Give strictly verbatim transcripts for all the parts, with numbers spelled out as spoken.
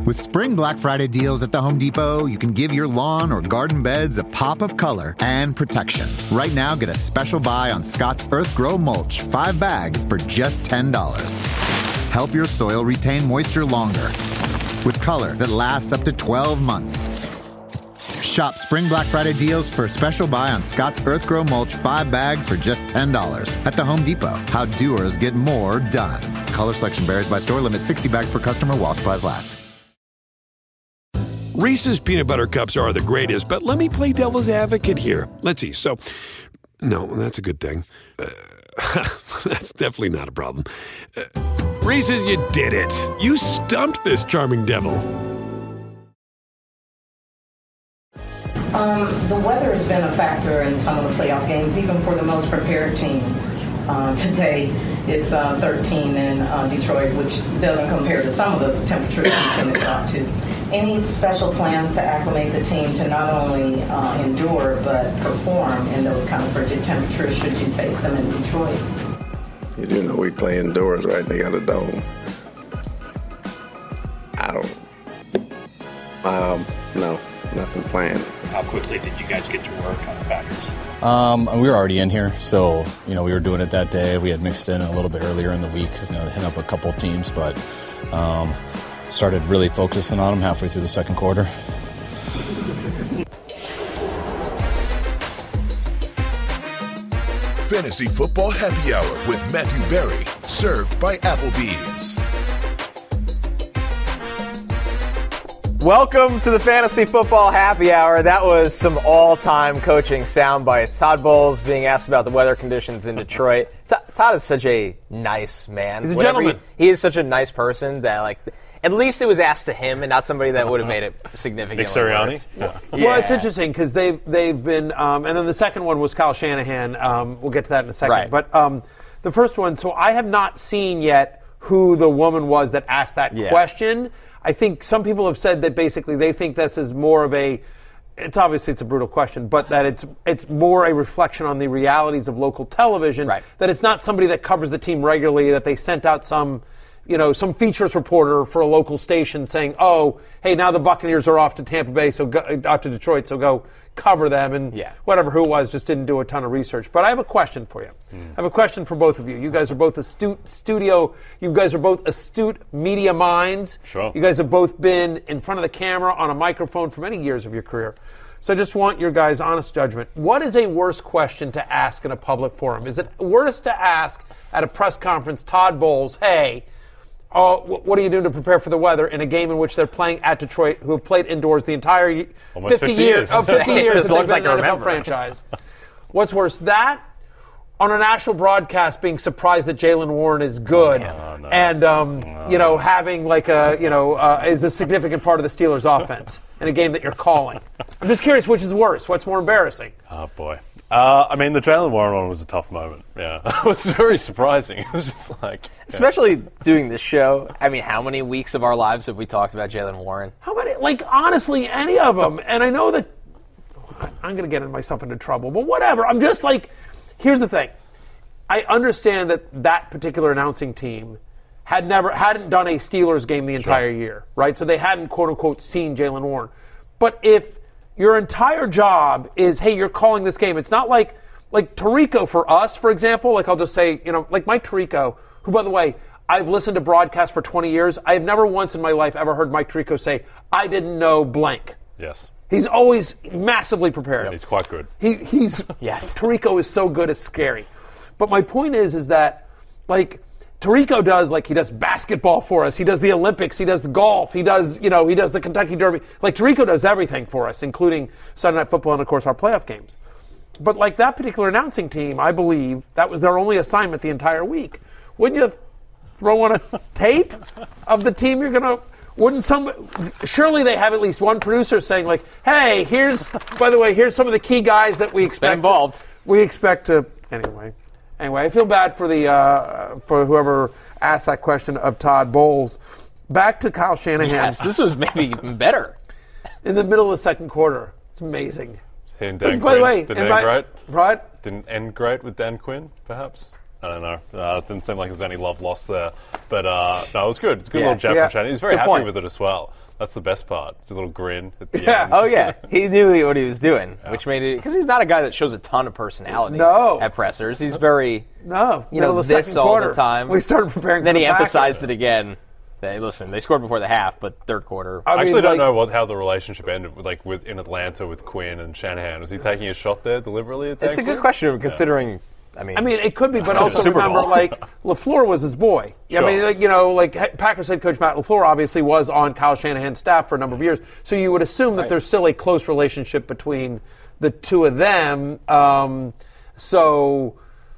With Spring Black Friday deals at the Home Depot, you can give your lawn or garden beds a pop of color and protection. Right now, get a special buy on Scott's Earth Grow Mulch, five bags for just ten dollars. Help your soil retain moisture longer with color that lasts up to twelve months. Shop Spring Black Friday deals for a special buy on Scott's Earth Grow Mulch, five bags for just ten dollars at the Home Depot. How doers get more done. Color selection varies by store. Limit sixty bags per customer while supplies last. Reese's peanut butter cups are the greatest, but let me play devil's advocate here. Let's see. So, no, that's a good thing. Uh, that's definitely not a problem. Uh, Reese's, you did it. You stumped this charming devil. Um, the weather has been a factor in some of the playoff games, even for the most prepared teams. Uh, today, it's uh, thirteen in uh, Detroit, which doesn't compare to some of the temperatures we tend to get up to. Any special plans to acclimate the team to not only uh, endure but perform in those kind of frigid temperatures should you face them in Detroit? You do know we play indoors, right? They got a dome. I don't. Um, no, nothing planned. How quickly did you guys get to work on the Packers? Um, we were already in here, so you know we were doing it that day. We had mixed in a little bit earlier in the week, you know, hit up a couple teams, but um, started really focusing on them halfway through the second quarter. Fantasy Football Happy Hour with Matthew Berry, served by Applebee's. Welcome to the Fantasy Football Happy Hour. That was some all-time coaching sound bites. Todd Bowles being asked about the weather conditions in Detroit. T- Todd is such a nice man. He's a Whatever gentleman. He, he is such a nice person that, like, at least it was asked to him and not somebody that would have made it significantly Nick Sirianni? worse. Yeah. Yeah. Well, it's interesting because they've, they've been, um, and then the second one was Kyle Shanahan. Um, we'll get to that in a second. Right. But um, the first one, so I have not seen yet who the woman was that asked that Yeah. question. I think some people have said that basically they think this is more of a, it's obviously it's a brutal question, but that it's it's more a reflection on the realities of local television. Right. That it's not somebody that covers the team regularly, that they sent out some, you know, some features reporter for a local station saying, oh, hey, now the Buccaneers are off to Tampa Bay, so go, off to Detroit, so go cover them. And Yeah. whatever who it was just didn't do a ton of research. But I have a question for you. Mm. I have a question for both of you. You guys are both astute studio. You guys are both astute media minds. Sure. You guys have both been in front of the camera on a microphone for many years of your career. So I just want your guys' honest judgment. What is a worse question to ask in a public forum? Is it worse to ask at a press conference, Todd Bowles, hey, oh, what are you doing to prepare for the weather in a game in which they're playing at Detroit, who have played indoors the entire Almost fifty, fifty years, years. oh, fifty years As that long they've as I been can an N F L remember. franchise? What's worse, that on a national broadcast being surprised that Jaylen Warren is good Oh, no. and um, you know having like a you know uh, is a significant part of the Steelers' offense in a game that you're calling? I'm just curious, which is worse? What's more embarrassing? Oh, boy. Uh, I mean, the Jaylen Warren one was a tough moment. Yeah. It was very surprising. It was just like... yeah. Especially doing this show. I mean, how many weeks of our lives have we talked about Jaylen Warren? How many? Like, honestly, any of them. And I know that I'm going to get myself into trouble, but whatever. I'm just like, here's the thing. I understand that that particular announcing team had never hadn't done a Steelers game the entire year, right? So they hadn't, quote unquote, seen Jaylen Warren. But if your entire job is, hey, you're calling this game, it's not like like Tirico for us, for example. Like I'll just say, you know, like Mike Tirico, who, by the way, I've listened to broadcasts for twenty years. I've never once in my life ever heard Mike Tirico say, I didn't know blank. Yes. He's always massively prepared. Yeah, he's quite good. He, he's Yes. Tirico is so good, it's scary. But my point is, is that like Tirico does, like he does basketball for us. He does the Olympics. He does the golf. He does, you know, he does the Kentucky Derby. Like Tirico does everything for us, including Sunday Night Football and of course our playoff games. But like that particular announcing team, I believe that was their only assignment the entire week. Wouldn't you throw on a tape of the team you're gonna? Wouldn't some? Surely they have at least one producer saying like, "Hey, here's by the way, here's some of the key guys that we expect involved. We expect to anyway." Anyway, I feel bad for the uh, for whoever asked that question of Todd Bowles. Back to Kyle Shanahan. Yes, this was maybe even better. In the middle of the second quarter. It's amazing. He and Dan By Quinn the way, didn't and end my- great. Right? Didn't end great with Dan Quinn, perhaps. I don't know. Uh, it didn't seem like there's any love lost there. But uh, no, it was good. It's a good Yeah. little jab Yeah. from Shanahan. He was It's a very good happy point. with it as well. That's the best part. The little grin at the Yeah. end. Oh, yeah. He knew what he was doing, which made it... Because he's not a guy that shows a ton of personality No. at pressers. He's very, No. you know, middle of the this second all quarter. the time. We started preparing Then for he the emphasized Packers. it again. They, listen, they scored before the half, but third quarter... I I actually mean, don't like- know what how the relationship ended with, like with in Atlanta with Quinn and Shanahan. Was he taking a shot there deliberately? It's a good question, considering... I mean, I mean, it could be, but It's a also Super remember, Bowl. like, LaFleur was his boy. Sure. I mean, like, you know, like, he- Packers head coach Matt LaFleur obviously was on Kyle Shanahan's staff for a number of years. So you would assume that Right. there's still a close relationship between the two of them. Um, so,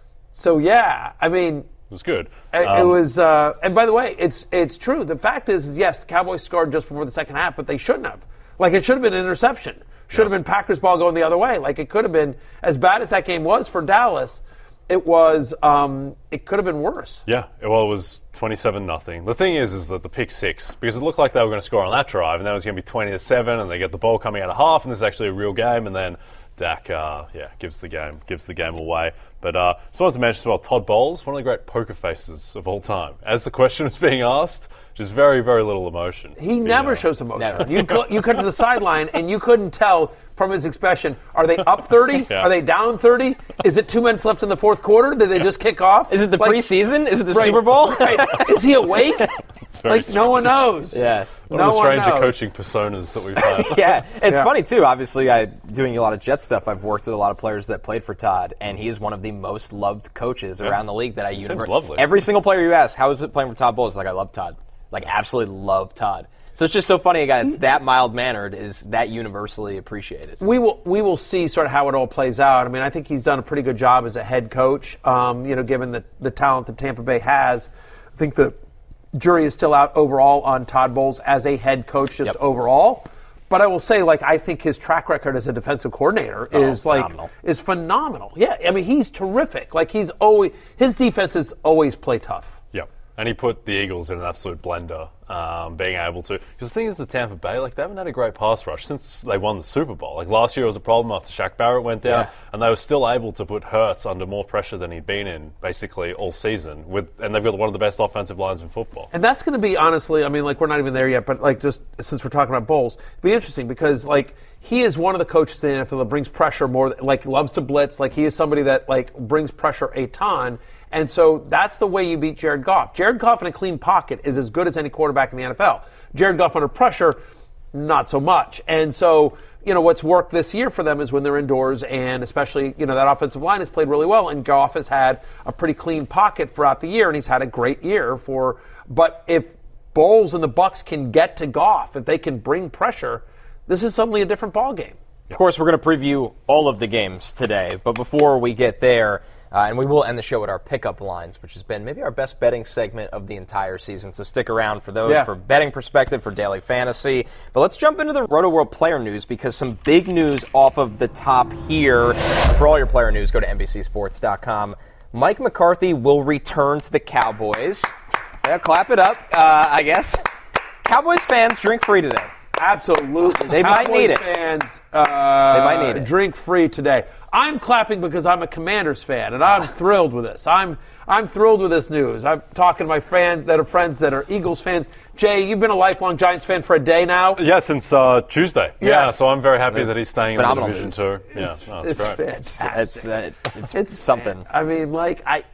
so yeah, I mean, It was good. it, Um, it was, uh, and by the way, it's it's true. The fact is, is, yes, the Cowboys scored just before the second half, but they shouldn't have. Like, it should have been an interception. Should have been Packers ball going the other way. Like, it could have been, as bad as that game was for Dallas, it was, um, it could have been worse. Yeah, well, it was twenty-seven nothing. The thing is, is that the pick six, because it looked like they were going to score on that drive, and then it was going to be twenty to seven, and they get the ball coming out of half, and this is actually a real game, and then Dak, uh, yeah, gives the game, gives the game away. But uh, just wanted to mention as well, Todd Bowles, one of the great poker faces of all time. As the question was being asked, just very, very little emotion. He You never know. shows emotion. Never. You cl- you cut to the sideline and you couldn't tell from his expression. Are they up thirty? Yeah. Are they down thirty? Is it two minutes left in the fourth quarter? Did they just kick off? is it the Like- preseason? Is it the Right, Super Bowl? right. Is he awake? very Like, no one knows. Yeah. One no of the one stranger knows. coaching personas that we've had. Yeah, it's Yeah. funny too. Obviously, I doing a lot of Jet stuff. I've worked with a lot of players that played for Todd, and he is one of the most loved coaches around the league that I Seems univer- lovely. Every single player you ask, how is it playing for Todd Bowles? Like, I love Todd. Like, absolutely love Todd. So it's just so funny, a guy that's that mild mannered is that universally appreciated. We will we will see sort of how it all plays out. I mean, I think he's done a pretty good job as a head coach. Um, you know, given the the talent that Tampa Bay has, I think the jury is still out overall on Todd Bowles as a head coach, just Yep. overall. But I will say, like, I think his track record as a defensive coordinator Oh, is like phenomenal. is phenomenal. Yeah, I mean, he's terrific. Like, he's always his defenses always play tough. Yep. And he put the Eagles in an absolute blender, um, being able to. Because the thing is, the Tampa Bay, like, they haven't had a great pass rush since they won the Super Bowl. Like, last year was a problem after Shaq Barrett went down, Yeah. and they were still able to put Hurts under more pressure than he'd been in, basically, all season. With And they've got one of the best offensive lines in football. And that's going to be, honestly, I mean, like, we're not even there yet, but, like, just since we're talking about Bowles, it'll be interesting because, like, he is one of the coaches in the N F L that brings pressure more, like, loves to blitz. Like, he is somebody that, like, brings pressure a ton. And so that's the way you beat Jared Goff. Jared Goff in a clean pocket is as good as any quarterback in the N F L. Jared Goff under pressure, not so much. And so, you know, what's worked this year for them is when they're indoors, and especially, you know, that offensive line has played really well, and Goff has had a pretty clean pocket throughout the year, and he's had a great year for, but if Bowles and the Bucs can get to Goff, if they can bring pressure, this is suddenly a different ballgame. Of course, we're going to preview all of the games today, but before we get there, uh, and we will end the show with our pickup lines, which has been maybe our best betting segment of the entire season. So stick around for those, Yeah. for betting perspective, for daily fantasy. But let's jump into the Roto World player news, because some big news off of the top here. For all your player news, go to N B C Sports dot com. Mike McCarthy will return to the Cowboys. Yeah, clap it up, uh, I guess. Cowboys fans, drink free today. Absolutely. They might Cowboys need it. Fans, uh, They might need it. Drink free today. I'm clapping because I'm a Commanders fan, and I'm thrilled with this. I'm I'm thrilled with this news. I'm talking to my fans that are friends that are Eagles fans. Jay, you've been a lifelong Giants fan for a day now. Yeah, since uh, Tuesday. Yeah, Yes. so I'm very happy that he's staying Phenomenal in the division news. too. Yeah, It's, no, it's it's, great. fantastic. It's, uh, it's, it's something. I mean, like I,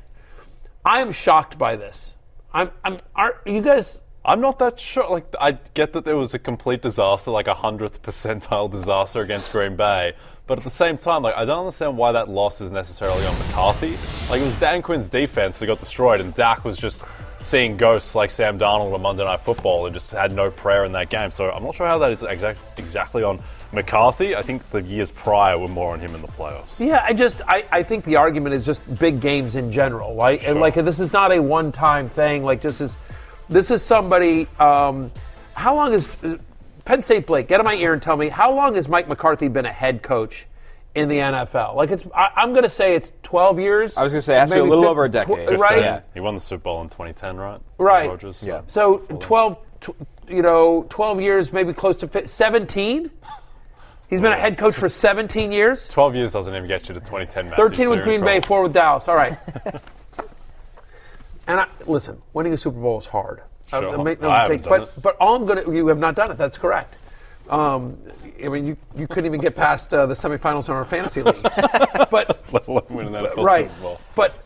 I am shocked by this. I'm I'm. Are you guys? I'm not that sure. Like, I get that there was a complete disaster, like a hundredth percentile disaster against Green Bay, but at the same time, like, I don't understand why that loss is necessarily on McCarthy. Like, it was Dan Quinn's defense that got destroyed, and Dak was just seeing ghosts like Sam Darnold on Monday Night Football and just had no prayer in that game. So I'm not sure how that is exact, exactly on McCarthy. I think the years prior were more on him in the playoffs. Yeah, I just I, I think the argument is just big games in general, right? And like this is not a one-time thing. Like this is this is somebody. Um, how long is Penn State Blake? Get in my ear and tell me how long has Mike McCarthy been a head coach in the N F L? Like it's I, I'm going to say it's twelve years. I was going to say, it has to be a maybe little fif- over a decade. tw- right? Yeah. He won the Super Bowl in twenty ten, right? Right. Rodgers, so. Yeah. So twelve, tw- you know, twelve years, maybe close to fi- seventeen. He's been a head coach for seventeen years. twelve years doesn't even get you to twenty ten. Matthew, thirteen so with you're in Green Bay, trouble. four with Dallas. All right. And I, listen, winning a Super Bowl is hard. Sure. I, make no I mistake. haven't done But it. but all I'm gonna you have not done it. That's correct. Um, I mean, you, you couldn't even get past uh, the semifinals in our fantasy league. But Let alone winning that right. Super Bowl. But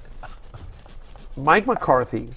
Mike McCarthy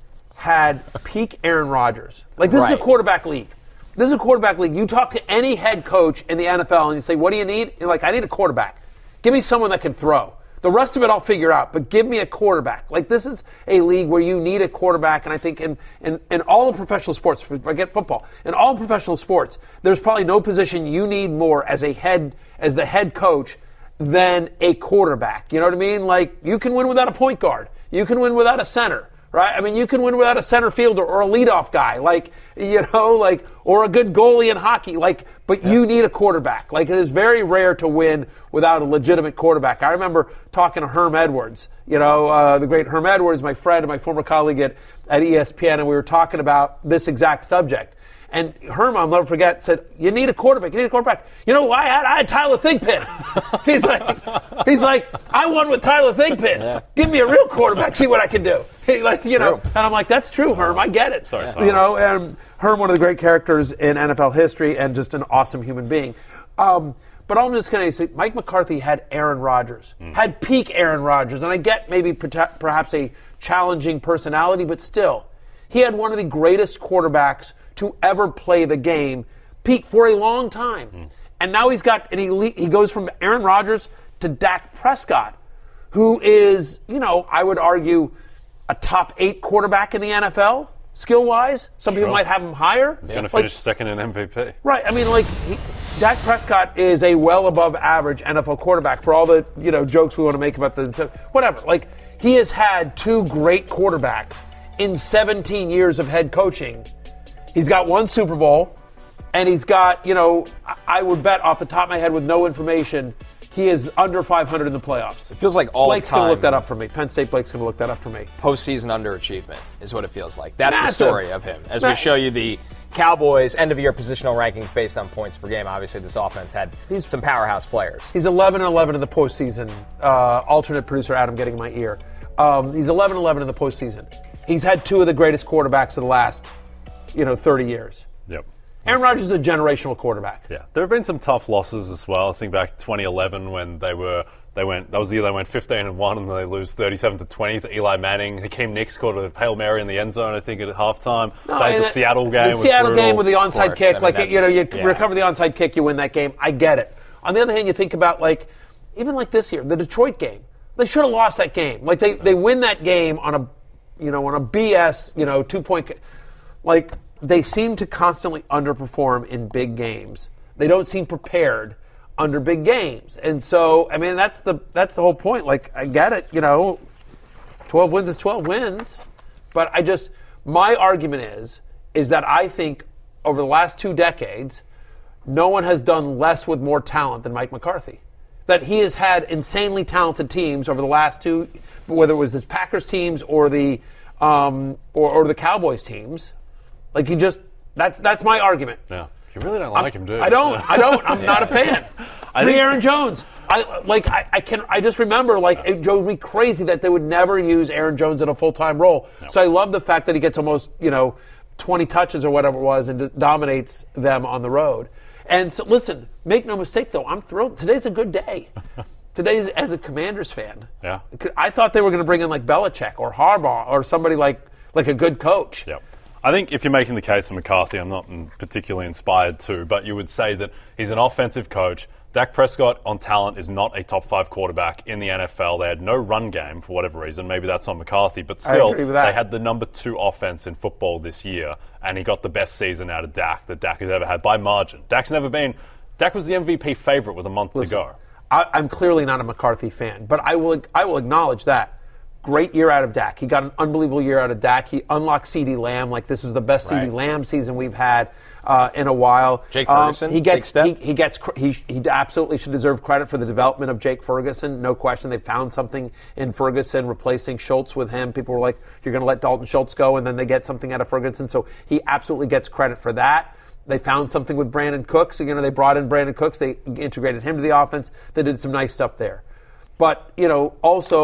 had peak Aaron Rodgers. Like, this is Right. a quarterback league. This is a quarterback league. You talk to any head coach in the N F L and you say, what do you need? You're like, I need a quarterback. Give me someone that can throw. The rest of it I'll figure out, but give me a quarterback. Like, this is a league where you need a quarterback, and I think in, in, in all of professional sports, forget football, in all professional sports, there's probably no position you need more as a head, as the head coach than a quarterback. You know what I mean? Like, you can win without a point guard. You can win without a center, right? I mean, you can win without a center fielder or a leadoff guy, like, you know, like, or a good goalie in hockey, like, but yeah. you need a quarterback. Like, it is very rare to win without a legitimate quarterback. I remember talking to Herm Edwards, you know, uh, the great Herm Edwards, my friend and my former colleague at, at E S P N, and we were talking about this exact subject. And Herm, I'll never forget, said, you need a quarterback, you need a quarterback. You know why? I had, I had Tyler Thigpen. He's like, he's like, I won with Tyler Thigpen. Yeah. Give me a real quarterback, see what I can do. He, like, you know, and I'm like, that's true, Herm, I get it. Sorry, you know, and Herm, one of the great characters in N F L history and just an awesome human being. Um, but I'm just going to say, Mike McCarthy had Aaron Rodgers, mm. had peak Aaron Rodgers. And I get maybe perhaps a challenging personality, but still, he had one of the greatest quarterbacks to ever play the game, peak for a long time. Mm. And now he's got an elite, he goes from Aaron Rodgers to Dak Prescott, who is, you know, I would argue a top eight quarterback in the N F L, skill-wise. Some Sure. people might have him higher. He's going to like, finish second in M V P. Right. I mean, like, he, Dak Prescott is a well above average N F L quarterback for all the, you know, jokes we want to make about the, whatever. Like, he has had two great quarterbacks in seventeen years of head coaching. He's got one Super Bowl, and he's got, you know, I would bet off the top of my head with no information, he is under five hundred in the playoffs. It feels like all Blake's time. going to look that up for me. Penn State Blake's going to look that up for me. Postseason underachievement is what it feels like. That's Massive. the story of him. As we show you the Cowboys end-of-year positional rankings based on points per game, obviously this offense had he's, some powerhouse players. He's eleven and eleven in the postseason. Uh, alternate producer Adam getting in my ear. Um, he's eleven and eleven in the postseason. He's had two of the greatest quarterbacks of the last, you know, thirty years. Yep. Aaron Rodgers is a generational quarterback. Yeah, there have been some tough losses as well. I think back to twenty eleven when they were they went that was the year they went fifteen and one and they lose thirty-seven to twenty to Eli Manning. Hakeem Nicks caught a Hail Mary in the end zone, I think, at halftime. No, they had the the, Seattle game. The was Seattle brutal. game with the onside kick, I mean, like you know, you yeah. recover the onside kick, you win that game. I get it. On the other hand, you think about like even like this year, the Detroit game. They should have lost that game. Like they, they win that game on a you know on a B S you know two point like. They seem to constantly underperform in big games. They don't seem prepared under big games. And so, I mean, that's the that's the whole point. Like, I get it, you know, twelve wins is twelve wins. But I just, my argument is, is that I think over the last two decades, no one has done less with more talent than Mike McCarthy. That he has had insanely talented teams over the last two, whether it was his Packers teams or the um, or, or the Cowboys teams. Like he just, that's that's my argument. Yeah, you really don't like I'm, him, do you? I don't. I don't. I'm yeah. not a fan. I Free think- Aaron Jones. I like. I, I can. I just remember like it drove me crazy that they would never use Aaron Jones in a full time role. No. So I love the fact that he gets almost you know twenty touches or whatever it was and just dominates them on the road. And so listen, make no mistake though, I'm thrilled. Today's a good day. Today's as a Commanders fan. Yeah. I thought they were going to bring in like Belichick or Harbaugh or somebody like like a good coach. Yeah. I think if you're making the case for McCarthy, I'm not particularly inspired to, but you would say that he's an offensive coach. Dak Prescott on talent is not a top five quarterback in the N F L. They had no run game for whatever reason. Maybe that's on McCarthy, but still, they had the number two offense in football this year, and he got the best season out of Dak that Dak has ever had by margin. Dak's never been. Dak was the M V P favorite with a month Listen, to go. I, I'm clearly not a McCarthy fan, but I will. I will acknowledge that. Great year out of Dak. He got an unbelievable year out of Dak. He unlocked CeeDee Lamb. Like this was the best Right. CeeDee Lamb season we've had uh, in a while. Jake Ferguson, Um, he gets. big step. He, he gets. cr- He, he absolutely should deserve credit for the development of Jake Ferguson. No question. They found something in Ferguson, replacing Schultz with him. People were like, "You're going to let Dalton Schultz go," and then they get something out of Ferguson. So he absolutely gets credit for that. They found something with Brandon Cooks. You know, they brought in Brandon Cooks. They integrated him to the offense. They did some nice stuff there. But, you know, also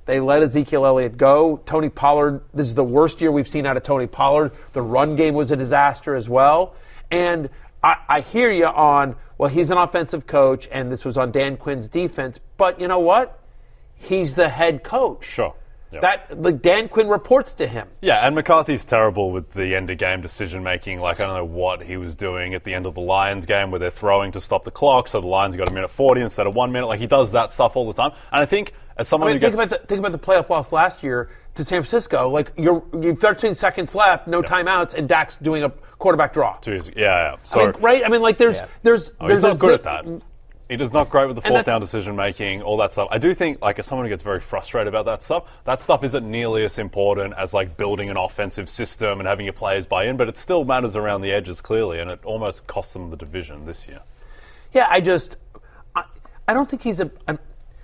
They let Ezekiel Elliott go. Tony Pollard, this is the worst year we've seen out of Tony Pollard. The run game was a disaster as well. And I, I hear you on, well, he's an offensive coach, and this was on Dan Quinn's defense. But you know what? He's the head coach. Sure. Yep. That like Dan Quinn reports to him. Yeah, and McCarthy's terrible with the end-of-game decision-making. Like, I don't know what he was doing at the end of the Lions game where they're throwing to stop the clock, so the Lions got a minute forty instead of one minute. Like, he does that stuff all the time. And I think as someone I mean, who think gets... About the, think about the playoff loss last year to San Francisco. Like, you're, you're thirteen seconds left, no yeah. timeouts, and Dak's doing a quarterback draw. Two years, yeah, yeah. So, I mean, right? I mean, like, there's... Yeah. there's, oh, there's he's not good zip- at that. He does not great with the fourth down decision making, all that stuff. I do think, like, as someone who gets very frustrated about that stuff, that stuff isn't nearly as important as, like, building an offensive system and having your players buy in, but it still matters around the edges, clearly, and it almost cost them the division this year. Yeah, I just... I, I don't think he's a... I'm,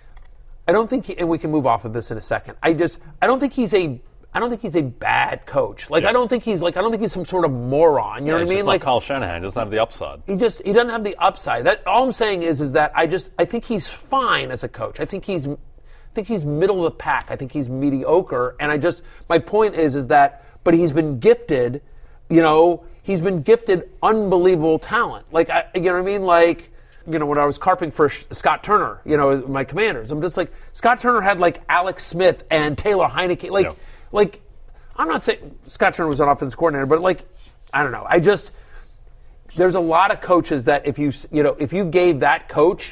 I don't think... He, and we can move off of this in a second. I just... I don't think he's a... I don't think he's a bad coach. Like, yeah. I don't think he's like, I don't think he's some sort of moron. You yeah, know what I mean? Just like Kyle Shanahan doesn't have the upside. He just, he doesn't have the upside. That all I'm saying is, is that I just, I think he's fine as a coach. I think he's, I think he's middle of the pack. I think he's mediocre. And I just, my point is, is that, but he's been gifted, you know, he's been gifted unbelievable talent. Like, I, you know what I mean? Like, you know, when I was carping for Scott Turner, you know, my Commanders, I'm just like, Scott Turner had like Alex Smith and Taylor Heineke, like. Yeah. Like, I'm not saying Scott Turner was an offensive coordinator, but like, I don't know. I just, there's a lot of coaches that if you, you know, if you gave that coach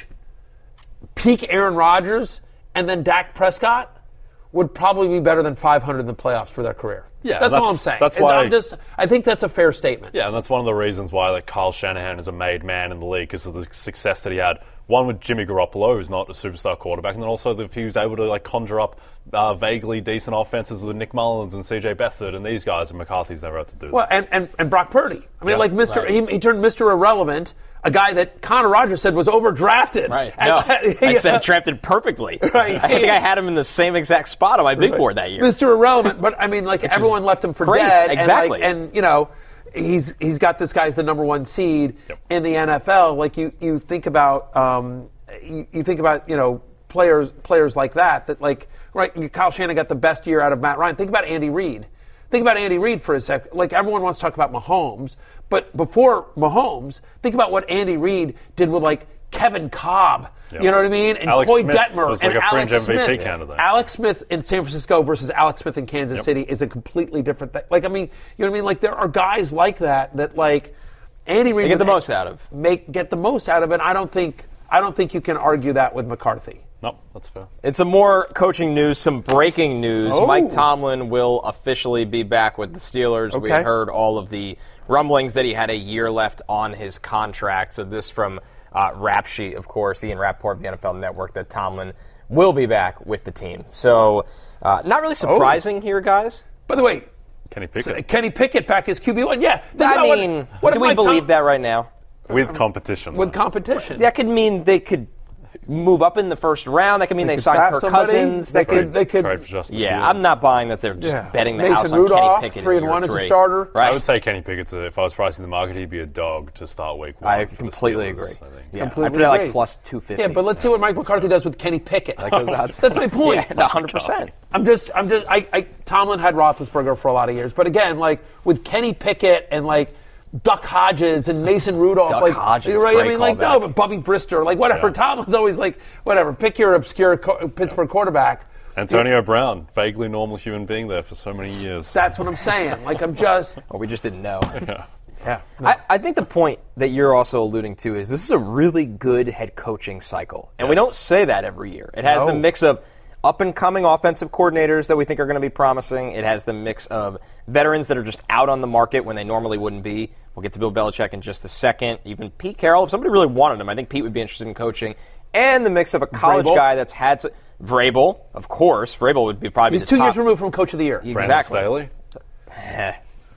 peak Aaron Rodgers and then Dak Prescott would probably be better than five hundred in the playoffs for their career. Yeah, that's, that's all I'm saying. That's why I'm just, I think that's a fair statement. Yeah, and that's one of the reasons why like Kyle Shanahan is a made man in the league because of the success that he had. One with Jimmy Garoppolo, who's not a superstar quarterback, and then also if he was able to like conjure up uh, vaguely decent offenses with Nick Mullins and C J Beathard and these guys, and McCarthy's never had to do that. Well, and, and, and Brock Purdy. I mean, yeah, like Mister Right. He, he turned Mister Irrelevant, a guy that Connor Rogers said was overdrafted. Right. And, No, uh, I said drafted perfectly. Right. I think I had him in the same exact spot on my big Right. board that year. Mister Irrelevant, but I mean, like Which everyone left him for crazy. dead. Exactly. And, like, and you know, he's he's got this guy's the number one seed yep. in the N F L. Like you, you think about, um, you, you think about, you know, players players like that. That like, right? Kyle Shanahan got the best year out of Matt Ryan. Think about Andy Reid. Think about Andy Reid for a sec. Like everyone wants to talk about Mahomes, but before Mahomes, think about what Andy Reid did with like Kevin Cobb. Yep. You know what I mean? And Alex Coy Smith Detmer was and like a fringe Alex M V P Smith. candidate. Alex Smith in San Francisco versus Alex Smith in Kansas Yep. City is a completely different thing. Like I mean, you know what I mean? Like there are guys like that that like Andy Reid They get the would most out of. Make get the most out of it. I don't think I don't think you can argue that with McCarthy. No, that's fair. It's some more coaching news, some breaking news. Oh. Mike Tomlin will officially be back with the Steelers. We Okay. heard all of the rumblings that he had a year left on his contract. So this from uh, Rap Sheet, of course, Ian Rappaport of the N F L Network, that Tomlin will be back with the team. So uh, not really surprising oh. here, guys. By the way, Kenny Pickett. so Kenny Pickett back as Q B one. Yeah. think I about mean, what, what do if we Mike believe Tom- that right now? With competition. With though. competition. That could mean they could move up in the first round. That could mean they, could sign draft Kirk somebody. Cousins. They That could, could. They could. Trade for Justin yeah, Fields. I'm not buying that they're just Yeah. betting the Mason house on Rudolph, Kenny Pickett. three in and year one as a three. starter. Right. I would say Kenny Pickett's, a, if I was pricing the market, he'd be a dog to start week one. I for the completely Steelers, agree. I think. Yeah, Completely I put it at like agree. plus two fifty. Yeah, but let's see what Mike McCarthy does with Kenny Pickett. Like those odds. That's my point. Yeah, one hundred percent. I'm just, I'm just, I, I, Tomlin had Roethlisberger for a lot of years, but again, like with Kenny Pickett and like Duck Hodges and Mason Rudolph, Duck like, Hodges, right? I great mean, like callback. no, but Bubby Brister, like whatever. Yeah. Tomlin's always like, whatever. Pick your obscure co- Pittsburgh quarterback. Antonio Brown, vaguely normal human being there for so many years. That's what I'm saying. Like I'm just, Or we just didn't know. yeah. yeah. I, I think the point that you're also alluding to is this is a really good head coaching cycle. And we Yes. don't say that every year. It has No. the mix of up-and-coming offensive coordinators that we think are going to be promising. It has the mix of veterans that are just out on the market when they normally wouldn't be. We'll get to Bill Belichick in just a second. Even Pete Carroll, if somebody really wanted him, I think Pete would be interested in coaching. And the mix of a college Vrabel. guy that's had... S- Vrabel, of course. Vrabel would be probably He's the two top. years removed from Coach of the Year. Exactly. Brandon Eh.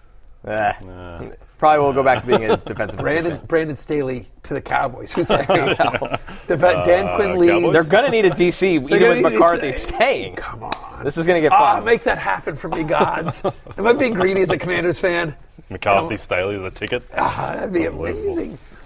Eh. Probably will go back to being a defensive Brandon, assistant. Brandon Staley to the Cowboys. Who says that? Dan Quinn leaves. Cowboys? They're going to need a D C, even gonna with need a McCarthy D C. staying. Come on. This is going to get Ah, fun. make that happen for me, gods. Am I being greedy as a Commanders fan? McCarthy, Staley, the ticket. Ah, that'd be Unbelievable. amazing.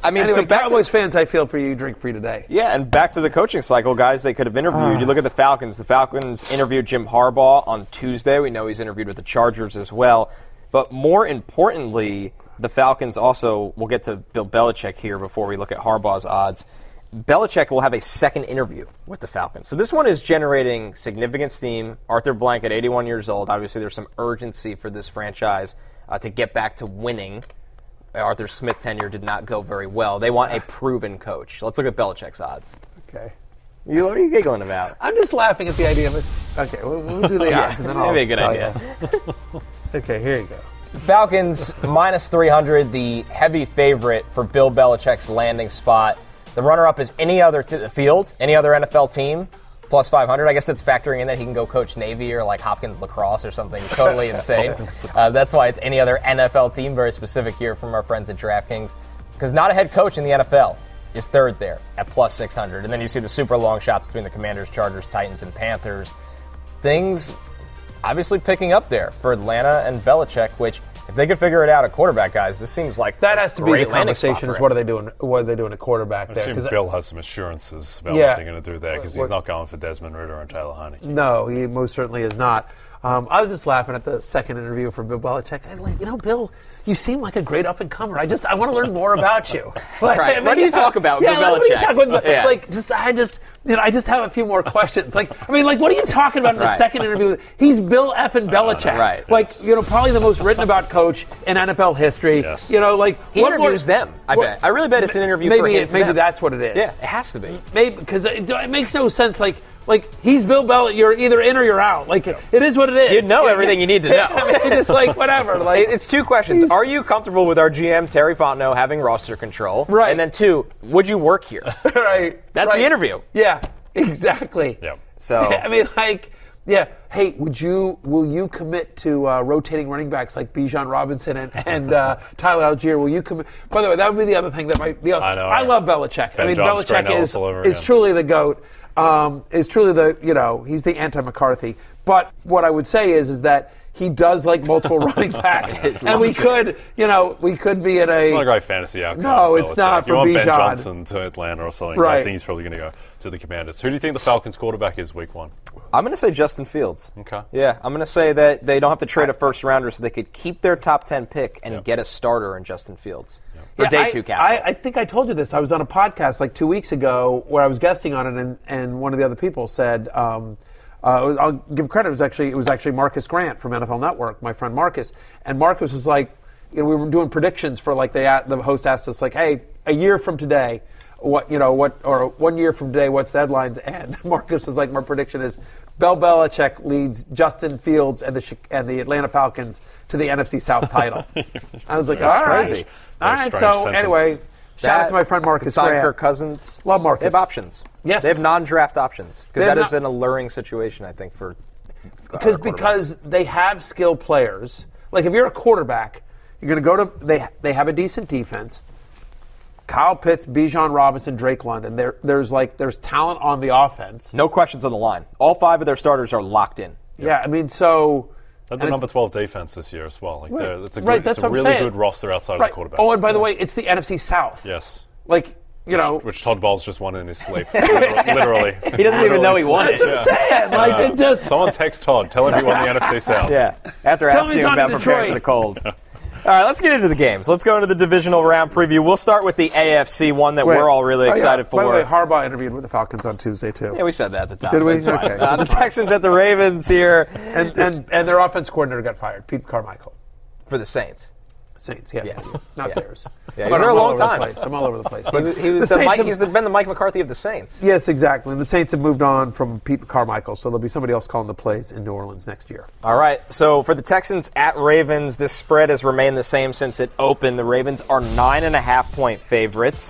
I mean, anyway, so back Cowboys to, fans, I feel for you. Drink free today. Yeah, and back to the coaching cycle, guys. They could have interviewed. You look at the Falcons. The Falcons interviewed Jim Harbaugh on Tuesday. We know he's interviewed with the Chargers as well. But more importantly, the Falcons also, we'll get to Bill Belichick here before we look at Harbaugh's odds. Belichick will have a second interview with the Falcons. So this one is generating significant steam. Arthur Blank at eighty-one years old. Obviously, there's some urgency for this franchise uh, to get back to winning. Arthur Smith tenure did not go very well. They want a proven coach. Let's look at Belichick's odds. Okay. You, what are you giggling about? I'm just laughing at the idea of this. Okay, we'll, we'll do the yeah, odds. and then I'll maybe a good tell idea. You. Okay, here you go. Falcons minus three hundred, the heavy favorite for Bill Belichick's landing spot. The runner-up is any other to the field, any other N F L team, plus five hundred. I guess that's factoring in that he can go coach Navy or like Hopkins lacrosse or something totally insane. Uh, that's why it's any other N F L team, very specific here from our friends at DraftKings. Because not a head coach in the N F L is third there at plus six hundred. And then you see the super long shots between the Commanders, Chargers, Titans, and Panthers. Things obviously picking up there for Atlanta and Belichick, which if they could figure it out at quarterback, guys, this seems like that has to be the conversation. Is him. what are they doing? What are they doing at quarterback I there? assume Bill has some assurances about yeah, what they're going to do there because he's not going for Desmond Ridder and Taylor Heinicke. No, he most certainly is not. Um, I was just laughing at the second interview for Bill Belichick. I like, you know, Bill, you seem like a great up and comer. I just, I want to learn more about you. Like, right. I mean, what do you talk about with yeah, Bill like, Belichick? What do you talk about? Yeah. Like, just, I just, you know, I just have a few more questions. Like, I mean, like, what are you talking about in the right. second interview? He's Bill effing Belichick. Uh, right. Like, yes. you know, probably the most written about coach in N F L history. Yes. You know, like he what interviews more, them. I what, bet. I really bet it's an interview maybe for him. It, maybe them. that's what it is. Yeah, it has to be. Maybe because it, it makes no sense. Like. Like, he's Bill Belichick. You're either in or you're out. Like, it is what it is. You know everything you need to know. It's like, whatever. Like, it's two questions. Are you comfortable with our G M, Terry Fontenot, having roster control? Right. And then two, would you work here? right. That's right. the interview. Yeah, exactly. Yeah. So, I mean, like, yeah. Hey, would you, will you commit to uh, rotating running backs like Bijan Robinson and, and uh, Tyler Algier? Will you commit? By the way, that would be the other thing that might, the other, I know. I love Belichick. Ben I mean, Jones, Belichick is, is again. truly the GOAT. Um, is truly the, you know, he's the anti-McCarthy. But what I would say is, is that he does like multiple running backs. and we could, you know, we could be in a... It's not a great fantasy outcome. No, it's not you for want Bijan. Ben Johnson to Atlanta or something. Right. I think he's probably going to go to the Commanders. Who do you think the Falcons quarterback is week one? I'm going to say Justin Fields. Okay. Yeah, I'm going to say that they don't have to trade a first rounder so they could keep their top ten pick and yep. get a starter in Justin Fields. Yep. For yeah, day I, two capital. I, I think I told you this. I was on a podcast like two weeks ago where I was guesting on it, and, and one of the other people said, um, uh, I'll give credit. It was actually it was actually Marcus Grant from N F L Network, my friend Marcus, and Marcus was like, you know, we were doing predictions for like they the host asked us like, hey, a year from today, what you know what or one year from today, what's the headlines? And Marcus was like, my prediction is Bill Belichick leads Justin Fields and the and the Atlanta Falcons to the N F C South title. I was like, all right. crazy. All Very right, so sentence. anyway, shout out to my friend Marcus Sign Grant. Kirk Cousins. Love Marcus. They have options. Yes. They have non-draft options. Because They have that is not- an alluring situation, I think, for uh, because quarterbacks. because they have skilled players. Like if you're a quarterback, you're going to go to they they have a decent defense. Kyle Pitts, Bijan Robinson, Drake London. There there's like there's talent on the offense. No questions on the line. All five of their starters are locked in. Yeah, I mean so. They're the and number it- twelve defense this year as well. Like Right. they're- it's a, good, Right, it's that's a what I'm really saying. good roster outside Right. of the quarterback. Oh, and by the way, it's the N F C South. Yes. Like you know, Which Todd Bowles just won in his sleep. Literally. He doesn't even know he won it. that's what I'm saying. Like it just. Someone text Todd. Tell him he won the N F C South. Yeah. After Tell me asking he's him on about to preparing for Detroit. the cold. All right, let's get into the games. Let's go into the divisional round preview. We'll start with the A F C, one that Wait. we're all really Oh, yeah. excited for. By the way, Harbaugh interviewed with the Falcons on Tuesday too. Yeah, we said that at the top. Did we? That's fine. Okay. Uh, the Texans at the Ravens here And and and their offense coordinator got fired, Pete Carmichael. for the Saints. Saints, yeah, Yes. not Yeah. theirs. Yeah, But he's there I'm a all long over the time. place. I'm all over the place. He, But he was the the Saints Mike, have- he's the, been the Mike McCarthy of the Saints. Yes, exactly. And the Saints have moved on from Pete Carmichael, so there'll be somebody else calling the plays in New Orleans next year. All right, so for the Texans at Ravens, this spread has remained the same since it opened. The Ravens are nine and a half point favorites.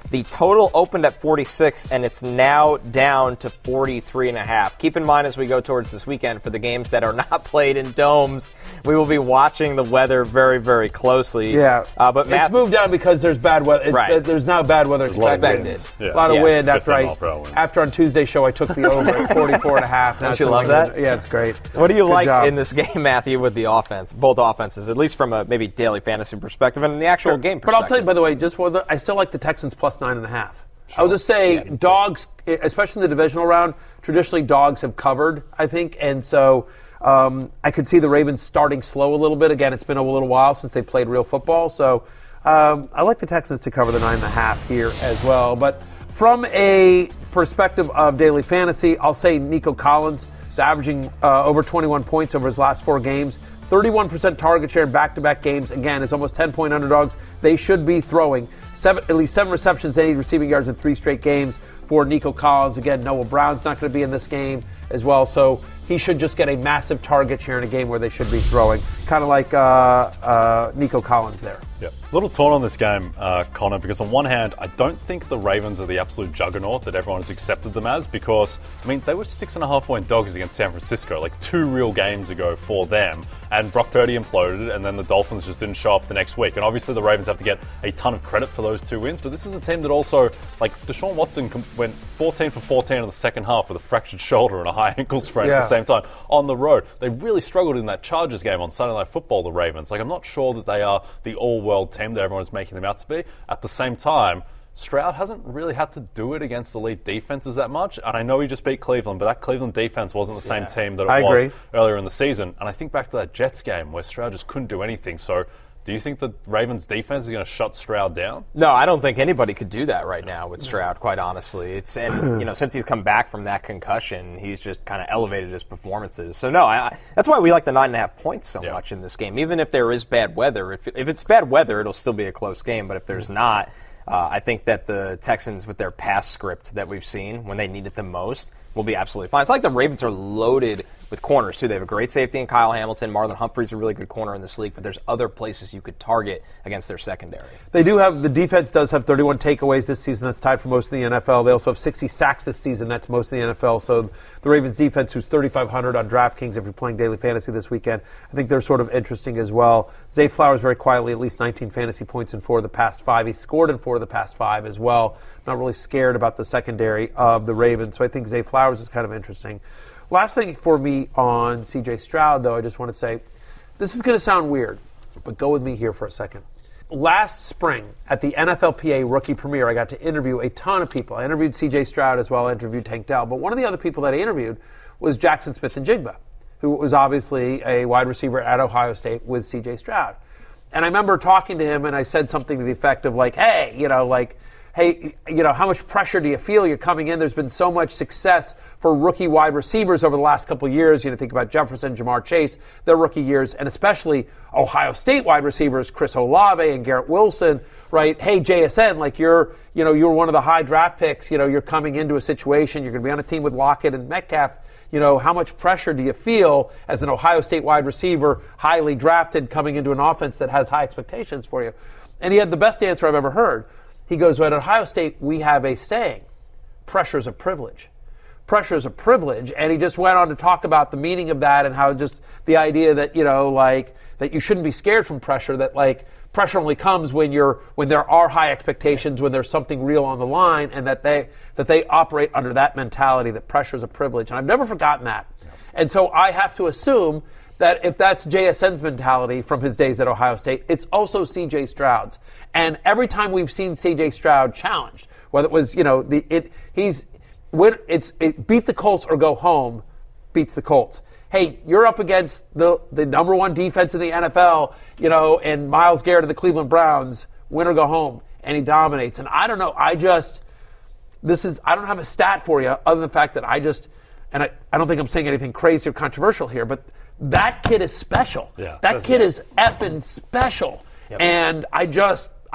The total opened at forty-six, and it's now down to forty-three and a half. Keep in mind as we go towards this weekend for the games that are not played in domes, we will be watching the weather very, very closely. Yeah, uh, but Matt, it's moved down because there's bad weather. It, right. it, there's now bad weather expected. expected. Yeah. A lot of yeah. wind after I after on Tuesday's show I took the over at forty-four and a half. Don't you love that? Yeah, it's great. What do you Good like job. in this game, Matthew, with the offense? Both offenses, at least from a maybe daily fantasy perspective and the actual sure. game But perspective. I'll tell you, by the way, just for the, I still like the Texans plus nine and a half. Sure. I'll just say yeah, dogs, especially in the divisional round, traditionally dogs have covered, I think, and so um, I could see the Ravens starting slow a little bit. Again, it's been a little while since they played real football, so um, I like the Texans to cover the nine and a half here as well. But from a perspective of daily fantasy, I'll say Nico Collins is averaging uh, over twenty-one points over his last four games. thirty-one percent target share in back-to-back games. Again, is almost ten-point underdogs. They should be throwing. Seven, at least seven receptions, eighty receiving yards in three straight games for Nico Collins. Again, Noah Brown's not going to be in this game as well, so he should just get a massive target share in a game where they should be throwing. Kind of like uh, uh, Nico Collins there. Yeah, a little torn on this game, uh, Connor, because on one hand, I don't think the Ravens are the absolute juggernaut that everyone has accepted them as, because, I mean, they were six and a half point dogs against San Francisco, like two real games ago for them, and Brock Purdy imploded, and then the Dolphins just didn't show up the next week. And obviously the Ravens have to get a ton of credit for those two wins, but this is a team that also, like, Deshaun Watson went fourteen for fourteen in the second half with a fractured shoulder and a high ankle sprain yeah. at the same time on the road. They really struggled in that Chargers game on Sunday Night Football, the Ravens. Like, I'm not sure that they are the all-world team that everyone's making them out to be. At the same time, Stroud hasn't really had to do it against elite defenses that much. And I know he just beat Cleveland, but that Cleveland defense wasn't the same yeah. team that it I was agree. earlier in the season. And I think back to that Jets game where Stroud just couldn't do anything. So do you think the Ravens defense is going to shut Stroud down? No, I don't think anybody could do that right now with Stroud, quite honestly. It's and you know, since he's come back from that concussion, he's just kind of elevated his performances. So no, I, that's why we like the nine and a half points so yeah. much in this game. Even if there is bad weather, if if it's bad weather, it'll still be a close game. But if there's not, uh, I think that the Texans, with their pass script that we've seen when they need it the most, will be absolutely fine. It's like the Ravens are loaded with corners, too. They have a great safety in Kyle Hamilton. Marlon Humphrey's a really good corner in this league, but there's other places you could target against their secondary. They do have, the defense does have thirty-one takeaways this season. That's tied for most of the N F L. They also have sixty sacks this season. That's most of the N F L. So the Ravens defense, who's thirty-five hundred on DraftKings if you're playing daily fantasy this weekend, I think they're sort of interesting as well. Zay Flowers very quietly, at least nineteen fantasy points in four of the past five. He scored in four of the past five as well. Not really scared about the secondary of the Ravens. So I think Zay Flowers is kind of interesting. Last thing for me on C J Stroud, though, I just want to say, this is going to sound weird, but go with me here for a second. Last spring at the N F L P A Rookie Premiere, I got to interview a ton of people. I interviewed C J Stroud as well. I interviewed Tank Dell. But one of the other people that I interviewed was Jackson Smith-Njigba, who was obviously a wide receiver at Ohio State with C J Stroud. And I remember talking to him, and I said something to the effect of like, hey, you know, like, hey, you know, how much pressure do you feel you're coming in? There's been so much success for rookie wide receivers over the last couple of years. You know, think about Jefferson, Jamar Chase, their rookie years, and especially Ohio State wide receivers, Chris Olave and Garrett Wilson, right? Hey, J S N, like you're, you know, you're one of the high draft picks. You know, you're coming into a situation, you're going to be on a team with Lockett and Metcalf. You know, how much pressure do you feel as an Ohio State wide receiver, highly drafted, coming into an offense that has high expectations for you? And he had the best answer I've ever heard. He goes, well, at Ohio State, we have a saying, pressure's a privilege. Pressure's a privilege. And he just went on to talk about the meaning of that and how just the idea that, you know, like, that you shouldn't be scared from pressure, that, like, pressure only comes when you're, when there are high expectations, when there's something real on the line, and that they, that they operate under that mentality, that pressure's a privilege. And I've never forgotten that. Yeah. And so I have to assume that if that's J S N's mentality from his days at Ohio State, it's also C J Stroud's. And every time we've seen C J Stroud challenged, whether it was, you know, the it he's it's it beat the Colts or go home, beats the Colts. Hey, you're up against the the number one defense in the N F L, you know, and Myles Garrett of the Cleveland Browns, win or go home, and he dominates. And I don't know, I just this is I don't have a stat for you other than the fact that I just and I, I don't think I'm saying anything crazy or controversial here, but that kid is special. Yeah, that kid is effing special. Yep. And I just, I,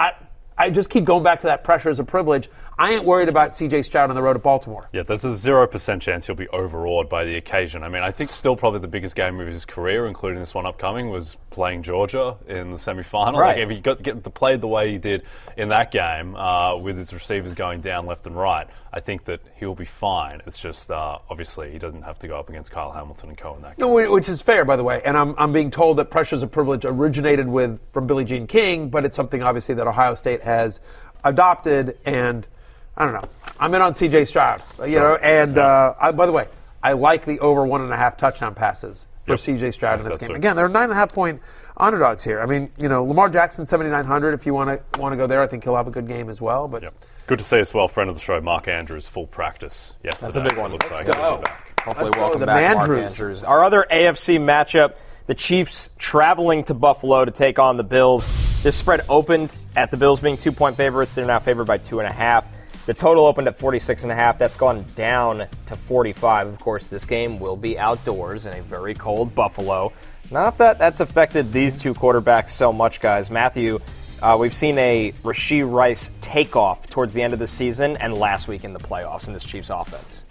I just keep going back to that pressure as a privilege. I ain't worried about C J Stroud on the road at Baltimore. Yeah, there's a zero percent chance he'll be overawed by the occasion. I mean, I think still probably the biggest game of his career, including this one upcoming, was playing Georgia in the semifinal. Right. Like, if he got to get the play the way he did in that game, uh, with his receivers going down left and right, I think that he'll be fine. It's just, uh, obviously, he doesn't have to go up against Kyle Hamilton and co in that game. No, which is fair, by the way. And I'm I'm being told that pressure as a privilege originated with from Billie Jean King, but it's something obviously that Ohio State has adopted. And I don't know. I'm in on C J Stroud, you Sure. know. And Yeah. uh, I, by the way, I like the over one and a half touchdown passes for Yep. C J Stroud in this That's game. it. Again, they're nine and a half point underdogs here. I mean, you know, Lamar Jackson seventy-nine hundred. If you want to want to go there, I think he'll have a good game as well. But Yep. Good to see as well, friend of the show, Mark Andrews, full practice yesterday. That's a big one. It looks Let's like go. he'll be back. Hopefully, Let's go welcome to the back, Mark Mandrews. Andrews. Our other A F C matchup, the Chiefs traveling to Buffalo to take on the Bills. This spread opened at the Bills being two-point favorites. They're now favored by two and a half. The total opened at forty-six and a half. That's gone down to forty-five. Of course, this game will be outdoors in a very cold Buffalo. Not that that's affected these two quarterbacks so much, guys. Matthew, uh, we've seen a Rashee Rice takeoff towards the end of the season and last week in the playoffs in this Chiefs offense.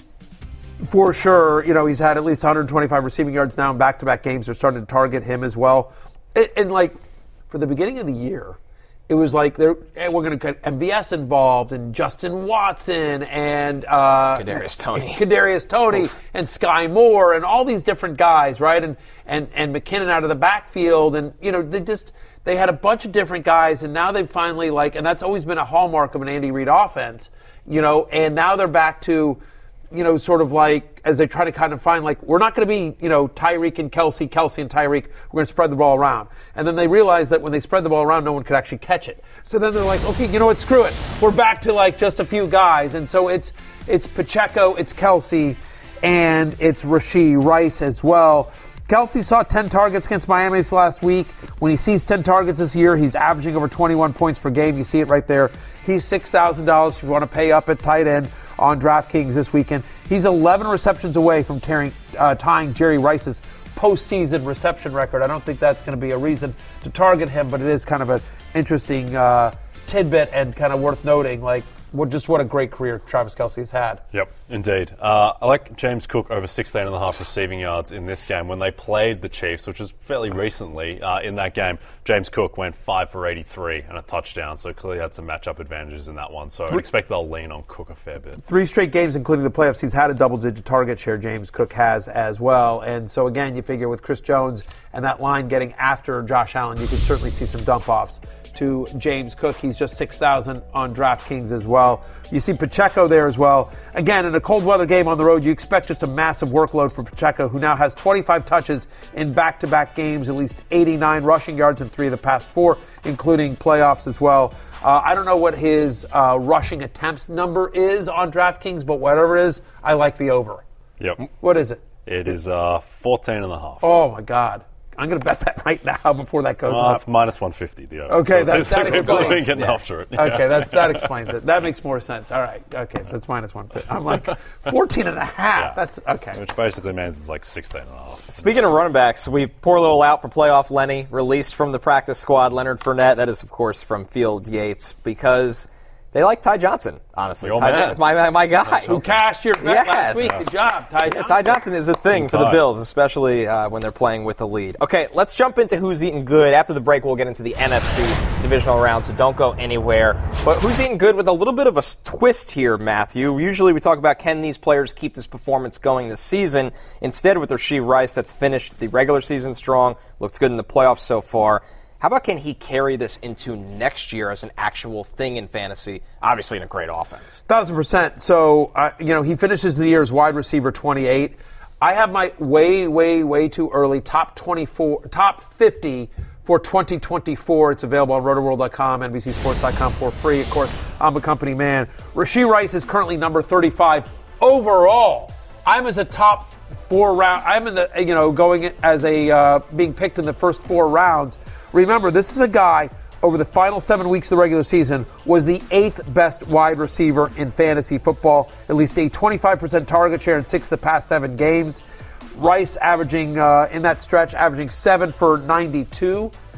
for sure, you know, he's had at least one hundred twenty-five receiving yards now in back-to-back games. They're starting to target him as well. And, and like, for the beginning of the year, it was like they're hey, we're going to get M V S involved and Justin Watson and uh, Kadarius Toney, Kadarius Toney, and Sky Moore and all these different guys, right? And and and McKinnon out of the backfield, and you know they just they had a bunch of different guys, and now they finally like, and that's always been a hallmark of an Andy Reid offense, you know. And now they're back to, you know, sort of like as they try to kind of find like, we're not going to be, you know, Tyreek and Kelsey, Kelsey and Tyreek. We're going to spread the ball around. And then they realize that when they spread the ball around, no one could actually catch it. So then they're like, okay, you know what, screw it. We're back to like just a few guys. And so it's it's Pacheco, it's Kelsey, and it's Rashee Rice as well. Kelsey saw ten targets against Miami this last week. When he sees ten targets this year, he's averaging over twenty-one points per game. You see it right there. He's six thousand dollars if you want to pay up at tight end on DraftKings this weekend. He's eleven receptions away from tearing, uh, tying Jerry Rice's postseason reception record. I don't think that's going to be a reason to target him, but it is kind of an interesting uh, tidbit and kind of worth noting. Like, what just what a great career Travis Kelce's had. Yep, indeed. Uh, I like James Cook over sixteen and a half receiving yards in this game. When they played the Chiefs, which was fairly recently, uh, in that game, James Cook went five for eighty-three and a touchdown, so clearly had some matchup advantages in that one. So I expect they'll lean on Cook a fair bit. Three straight games, including the playoffs, he's had a double-digit target share. James Cook has as well. And so, again, you figure with Chris Jones and that line getting after Josh Allen, you can certainly see some dump-offs to James Cook. He's just six thousand on DraftKings as well. You see Pacheco there as well. Again, in a cold weather game on the road, you expect just a massive workload for Pacheco, who now has twenty-five touches in back-to-back games, at least eighty-nine rushing yards in three of the past four, including playoffs as well. Uh, I don't know what his uh, rushing attempts number is on DraftKings, but whatever it is, I like the over. Yep. What is it? It is uh, fourteen and a half. Oh, my God. I'm going to bet that right now before that goes Well, up. it's minus one fifty, the over. Okay, so that, it's that like people explains. are getting Yeah. after it. Okay, that's, that explains it. That makes more sense. All right. Okay, so it's minus one fifty. I'm like, fourteen and a half. Yeah. That's, okay. Which basically means it's like sixteen and a half. Speaking of running backs, we poor little out for playoff Lenny, released from the practice squad, Leonard Fournette. That is, of course, from Field Yates, because they like Ty Johnson, honestly. Your Ty, man. That's my, my, my guy. Who cashed your bet Yes. last week? Good job, Ty Yeah, Johnson. Ty Johnson is a thing for the Ty. Bills, especially uh, when they're playing with the lead. Okay, let's jump into who's eating good. After the break, we'll get into the N F C divisional round, so don't go anywhere. But who's eating good with a little bit of a s- twist here, Matthew. Usually we talk about, can these players keep this performance going this season? Instead, with Rashee Rice, that's finished the regular season strong, looks good in the playoffs so far. How about, can he carry this into next year as an actual thing in fantasy? Obviously in a great offense. Thousand percent. So, uh, you know, he finishes the year as wide receiver twenty-eight. I have my way, way, way too early top twenty-four, top fifty for twenty twenty-four. It's available on roto world dot com, N B C sports dot com for free. Of course, I'm a company man. Rashee Rice is currently number thirty-five overall. I'm as a top four round. I'm in the, you know, going as a uh, being picked in the first four rounds. Remember, this is a guy over the final seven weeks of the regular season was the eighth best wide receiver in fantasy football, at least a twenty-five percent target share in six of the past seven games. Rice averaging, uh, in that stretch, averaging seven for ninety-two.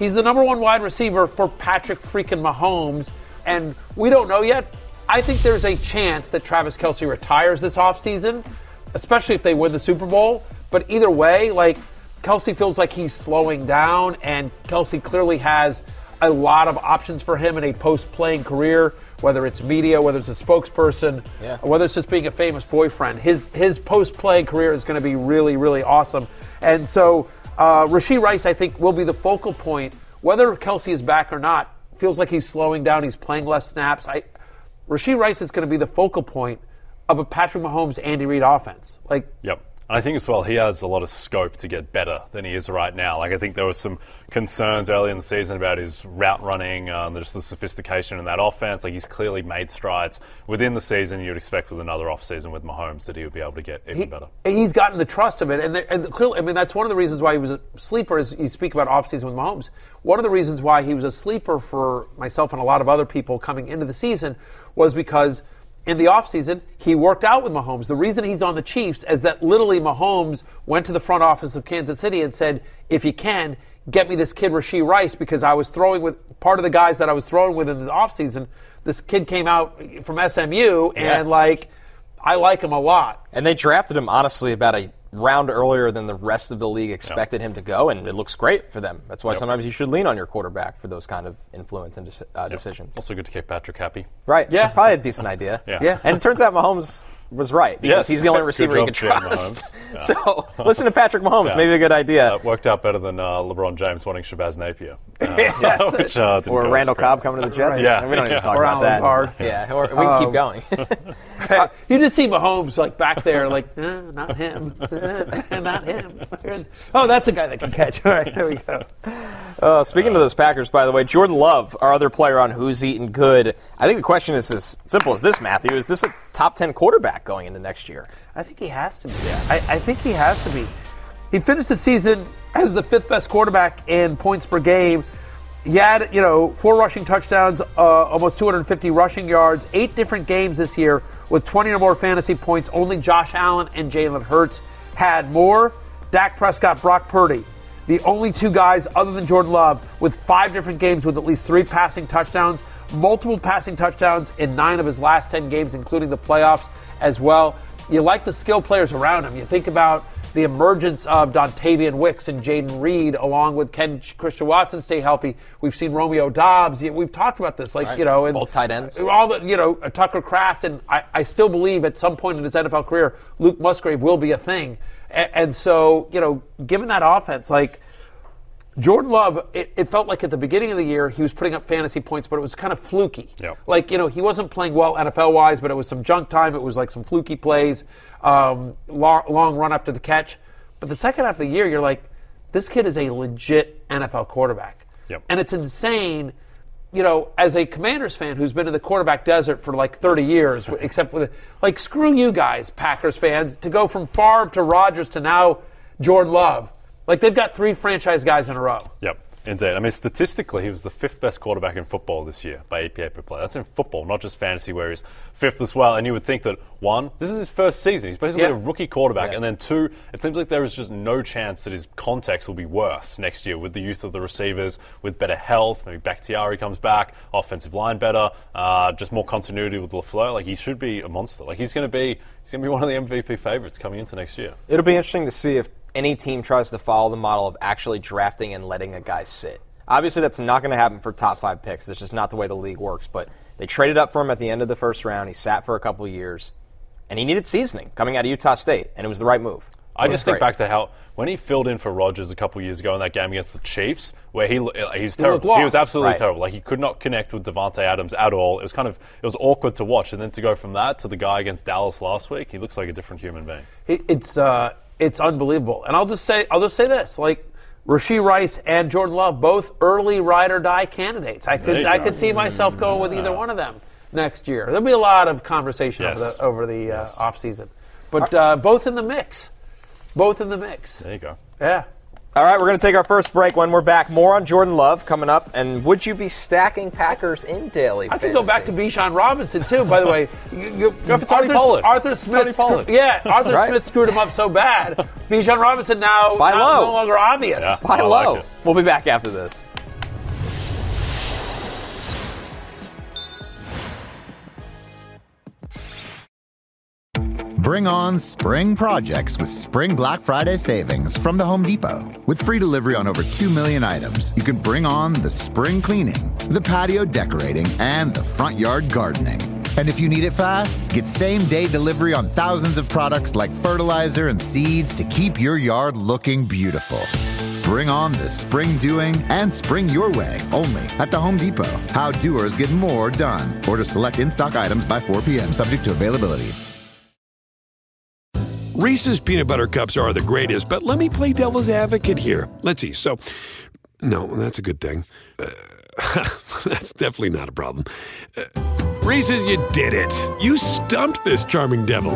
He's the number one wide receiver for Patrick freaking Mahomes, and we don't know yet. I think there's a chance that Travis Kelce retires this offseason, especially if they win the Super Bowl. But either way, like, Kelce feels like he's slowing down, and Kelce clearly has a lot of options for him in a post-playing career, whether it's media, whether it's a spokesperson, yeah. or whether it's just being a famous boyfriend. His his post-playing career is going to be really, really awesome. And so uh, Rashee Rice, I think, will be the focal point. Whether Kelce is back or not, feels like he's slowing down. He's playing less snaps. I, Rashee Rice is going to be the focal point of a Patrick Mahomes, Andy Reid offense. Like, yep. And I think as well, he has a lot of scope to get better than he is right now. Like, I think there was some concerns early in the season about his route running, um, just the sophistication in that offense. Like, he's clearly made strides within the season. You'd expect with another offseason with Mahomes that he would be able to get even he, better. He's gotten the trust of it. And, and clearly, I mean, that's one of the reasons why he was a sleeper, is you speak about offseason with Mahomes. One of the reasons why he was a sleeper for myself and a lot of other people coming into the season was because in the offseason, he worked out with Mahomes. The reason he's on the Chiefs is that literally Mahomes went to the front office of Kansas City and said, if you can, get me this kid Rashee Rice, because I was throwing with part of the guys that I was throwing with in the offseason. This kid came out from S M U, and, yeah. like, I like him a lot. And they drafted him, honestly, about a round earlier than the rest of the league expected yep. him to go, and it looks great for them. That's why yep. sometimes you should lean on your quarterback for those kind of influence and uh, yep. decisions. Also good to keep Patrick happy. Right. Yeah. Probably a decent idea. yeah. yeah. And it turns out Mahomes was right, because yes. he's the only receiver he can trust. Yeah. So listen to Patrick Mahomes. Yeah. Maybe a good idea. Uh, worked out better than uh, LeBron James wanting Shabazz Napier. Uh, yeah, which, uh, or Randall Cobb coming to the Jets. Yeah. We don't yeah. even talk or about Alan that. Hard. Yeah, or, we can um, keep going. uh, you just see Mahomes like back there, like, eh, not him, not him. Oh, that's a guy that can catch. All right, there we go. Uh, speaking uh, of those Packers, by the way, Jordan Love, our other player on Who's Eating Good. I think the question is as simple as this, Matthew. Is this a top ten quarterback going into next year? I think he has to be. Yeah. I, I think he has to be. He finished the season as the fifth best quarterback in points per game. He had, you know, four rushing touchdowns, uh, almost two hundred fifty rushing yards, eight different games this year with twenty or more fantasy points. Only Josh Allen and Jalen Hurts had more. Dak Prescott, Brock Purdy, the only two guys other than Jordan Love with five different games with at least three passing touchdowns, multiple passing touchdowns in nine of his last ten games, including the playoffs as well. You like the skill players around him. You think about the emergence of Dontavian Wicks and Jaden Reed, along with Ken Christian Watson, stay healthy. We've seen Romeo Doubs. We've talked about this, like, right. you know, and both tight ends, all the, you know, Tucker Kraft, and I, I still believe at some point in his N F L career, Luke Musgrave will be a thing. And, and so, you know, given that offense, like, Jordan Love, it, it felt like at the beginning of the year he was putting up fantasy points, but it was kind of fluky. Yep. Like, you know, he wasn't playing well N F L-wise, but it was some junk time. It was like some fluky plays, um, long, long run after the catch. But the second half of the year, you're like, this kid is a legit N F L quarterback. Yep. And it's insane, you know, as a Commanders fan who's been in the quarterback desert for like thirty years, except with, like, screw you guys, Packers fans, to go from Favre to Rodgers to now Jordan Love. Like, they've got three franchise guys in a row. Yep, indeed. I mean, statistically, he was the fifth best quarterback in football this year by A P A per play. That's in football, not just fantasy, where he's fifth as well. And you would think that, one, this is his first season. He's basically yeah. a rookie quarterback. Yeah. And then, two, it seems like there is just no chance that his context will be worse next year with the youth of the receivers, with better health. Maybe Bakhtiari comes back, offensive line better, uh, just more continuity with LaFleur. Like, he should be a monster. Like, he's going to be he's going to be one of the M V P favorites coming into next year. It'll be interesting to see if any team tries to follow the model of actually drafting and letting a guy sit. Obviously, that's not going to happen for top five picks. That's just not the way the league works. But they traded up for him at the end of the first round. He sat for a couple of years. And he needed seasoning coming out of Utah State. And it was the right move. I just think back to how when he filled in for Rodgers a couple of years ago in that game against the Chiefs, where he he was terrible. He was absolutely right. terrible. Like, he could not connect with Devontae Adams at all. It was kind of it was awkward to watch. And then to go from that to the guy against Dallas last week, he looks like a different human being. It, it's uh, it's unbelievable. And I'll just say I'll just say this, like, Rashee Rice and Jordan Love, both early ride or die candidates. I could I go. could see myself going with either one of them next year. There'll be a lot of conversation yes. over the over the yes. uh, off season, but uh, both in the mix. Both in the mix. There you go. Yeah. All right, we're going to take our first break. When we're back, more on Jordan Love coming up. And would you be stacking Packers in daily I fantasy? could go back to Bijan Robinson, too, by the way. Go for Tony Arthur, Pollard. Arthur Smith, screw, yeah, Arthur right. Smith screwed him up so bad. Bijan Robinson now Buy not, low. no longer obvious. Yeah, Buy I low. like it. We'll be back after this. Bring on spring projects with Spring Black Friday savings from the Home Depot. With free delivery on over two million items, you can bring on the spring cleaning, the patio decorating, and the front yard gardening. And if you need it fast, get same-day delivery on thousands of products like fertilizer and seeds to keep your yard looking beautiful. Bring on the spring doing and spring your way only at the Home Depot. How doers get more done. Order select in-stock items by four p.m. subject to availability. Reese's peanut butter cups are the greatest, but let me play devil's advocate here. Let's see. So, no, that's a good thing. Uh, that's definitely not a problem. Uh, Reese's, you did it. You stumped this charming devil.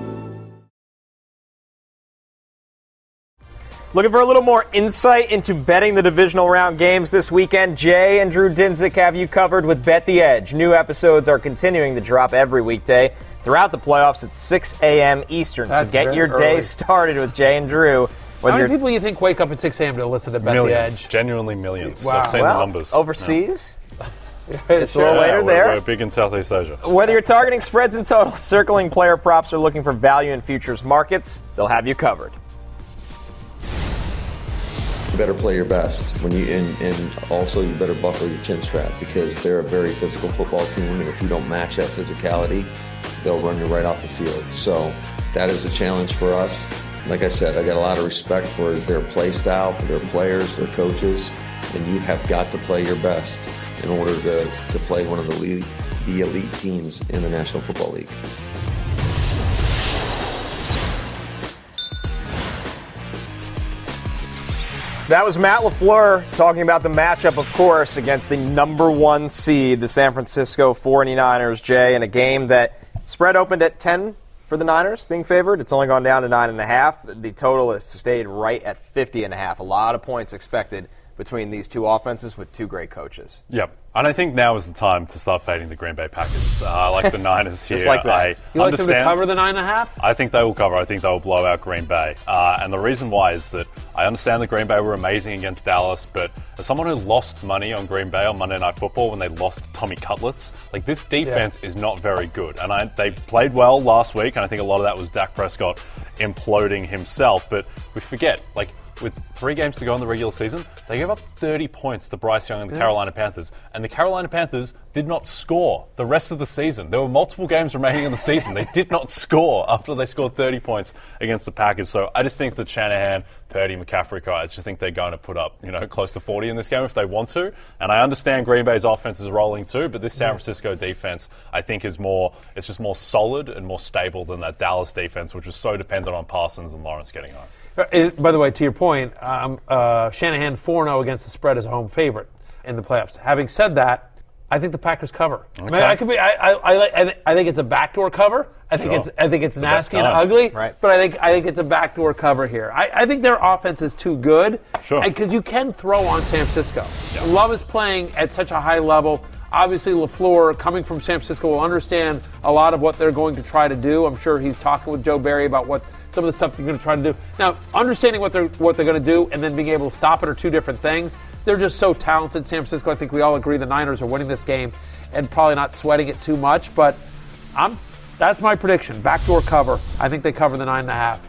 Looking for a little more insight into betting the divisional round games this weekend? Jay and Drew Dinsick have you covered with Bet the Edge. New episodes are continuing to drop every weekday throughout the playoffs at six a.m. Eastern. That's so get your early. day started with Jay and Drew. How many people do you think wake up at six a.m. to listen to Bet millions, the Edge? Genuinely millions. Wow. I've seen well, the numbers. Overseas? No. It's a little yeah, later we're, there. We're big in Southeast Asia. Whether you're targeting spreads and totals, circling player props, or looking for value in futures markets, they'll have you covered. You better play your best when you and, and also you better buckle your chin strap because they're a very physical football team, and if you don't match that physicality, they'll run you right off the field. So that is a challenge for us. Like I said, I got a lot of respect for their play style, for their players, their coaches, and you have got to play your best in order to, to play one of the lead, the elite teams in the National Football League. That was Matt LaFleur talking about the matchup, of course, against the number one seed, the San Francisco forty-niners, Jay, in a game that spread opened at ten for the Niners being favored. It's only gone down to nine and a half. The total has stayed right at fifty and a half. A lot of points expected between these two offenses with two great coaches. Yep. And I think now is the time to start fading the Green Bay Packers. Uh, I like the Niners here. Just like that. I You like understand. them to cover the nine and a half? I think they will cover. I think they will blow out Green Bay. Uh, and the reason why is that I understand that Green Bay were amazing against Dallas, but as someone who lost money on Green Bay on Monday Night Football when they lost Tommy Cutlets, like this defense yeah. is not very good. And I, they played well last week, and I think a lot of that was Dak Prescott imploding himself. But we forget, like, with three games to go in the regular season, they gave up thirty points to Bryce Young and the yeah. Carolina Panthers. And the Carolina Panthers did not score the rest of the season. There were multiple games remaining in the season. They did not score after they scored thirty points against the Packers. So I just think that Shanahan, Purdy, McCaffrey, I just think they're going to put up, you know, close to forty in this game if they want to. And I understand Green Bay's offense is rolling too, but this San Francisco defense, I think, is more, it's just more solid and more stable than that Dallas defense, which was so dependent on Parsons and Lawrence getting home. It, by the way, to your point, um, uh, Shanahan four and oh against the spread as a home favorite in the playoffs. Having said that, I think the Packers cover. Okay. I mean, I could be. I, I, I, I, th- I think it's a backdoor cover. I think sure. it's. I think it's the nasty and ugly. Right. But I think. I think it's a backdoor cover here. I, I think their offense is too good. Sure. Because you can throw on San Francisco. Yeah. Love is playing at such a high level. Obviously, LaFleur, coming from San Francisco, will understand a lot of what they're going to try to do. I'm sure he's talking with Joe Barry about what some of the stuff they're going to try to do. Now, understanding what they're what they're going to do and then being able to stop it are two different things. They're just so talented. San Francisco, I think we all agree the Niners are winning this game and probably not sweating it too much. But I'm that's my prediction. Backdoor cover. I think they cover the nine and a half.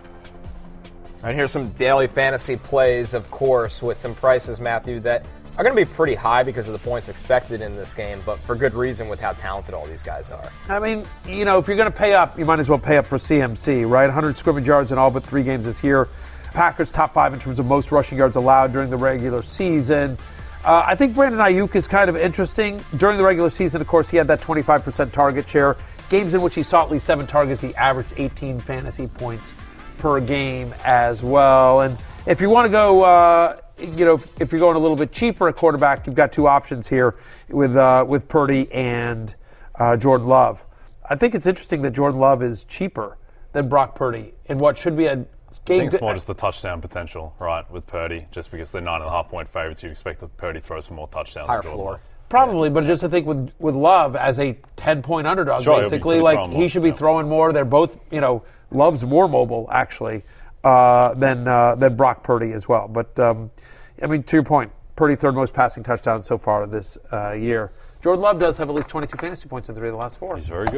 All right, here's some daily fantasy plays, of course, with some prices, Matthew, that are going to be pretty high because of the points expected in this game, but for good reason with how talented all these guys are. I mean, you know, if you're going to pay up, you might as well pay up for C M C, right? one hundred scrimmage yards in all but three games this year. Packers top five in terms of most rushing yards allowed during the regular season. Uh, I think Brandon Ayuk is kind of interesting. During the regular season, of course, he had that twenty-five percent target share. Games in which he saw at least seven targets, he averaged eighteen fantasy points per game as well. And if you want to go... Uh, You know, if you're going a little bit cheaper at quarterback, you've got two options here with uh, with Purdy and uh, Jordan Love. I think it's interesting that Jordan Love is cheaper than Brock Purdy in what should be a game. I think it's more just the touchdown potential, right, with Purdy. Just because they're nine and a half point favorites, you expect that Purdy throws some more touchdowns. Higher floor. Probably, but just I think with with Love as a ten point underdog, sure, basically, like he should be yeah. throwing more. They're both, you know, Love's more mobile actually uh, than uh, than Brock Purdy as well, but. Um, I mean, to your point, Purdy third most passing touchdowns so far this uh, year. Jordan Love does have at least twenty-two fantasy points in three of the last four. He's very good.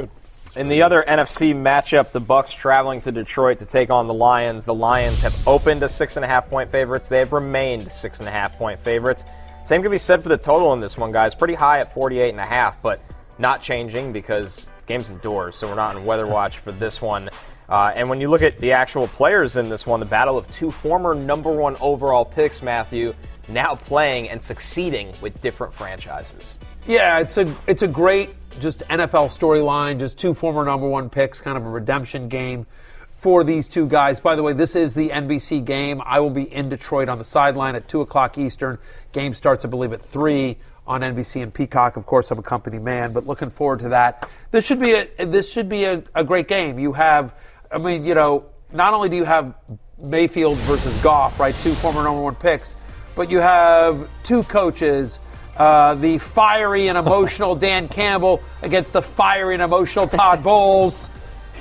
In the other N F C matchup, the Bucs traveling to Detroit to take on the Lions. The Lions have opened as six and a half point favorites. They have remained six and a half point favorites. Same can be said for the total in this one, guys. Pretty high at forty-eight and a half, but not changing because game's indoors, so we're not in weather watch for this one. Uh, and when you look at the actual players in this one, the battle of two former number one overall picks, Matthew, now playing and succeeding with different franchises. Yeah, it's a it's a great just N F L storyline, just two former number one picks, kind of a redemption game for these two guys. By the way, this is the N B C game. I will be in Detroit on the sideline at two o'clock Eastern. Game starts, I believe, at three on N B C and Peacock. Of course, I'm a company man, but looking forward to that. This should be a this should be a, a great game. You have, I mean, you know, not only do you have Mayfield versus Goff, right, two former number one picks, but you have two coaches, uh, the fiery and emotional Dan Campbell against the fiery and emotional Todd Bowles.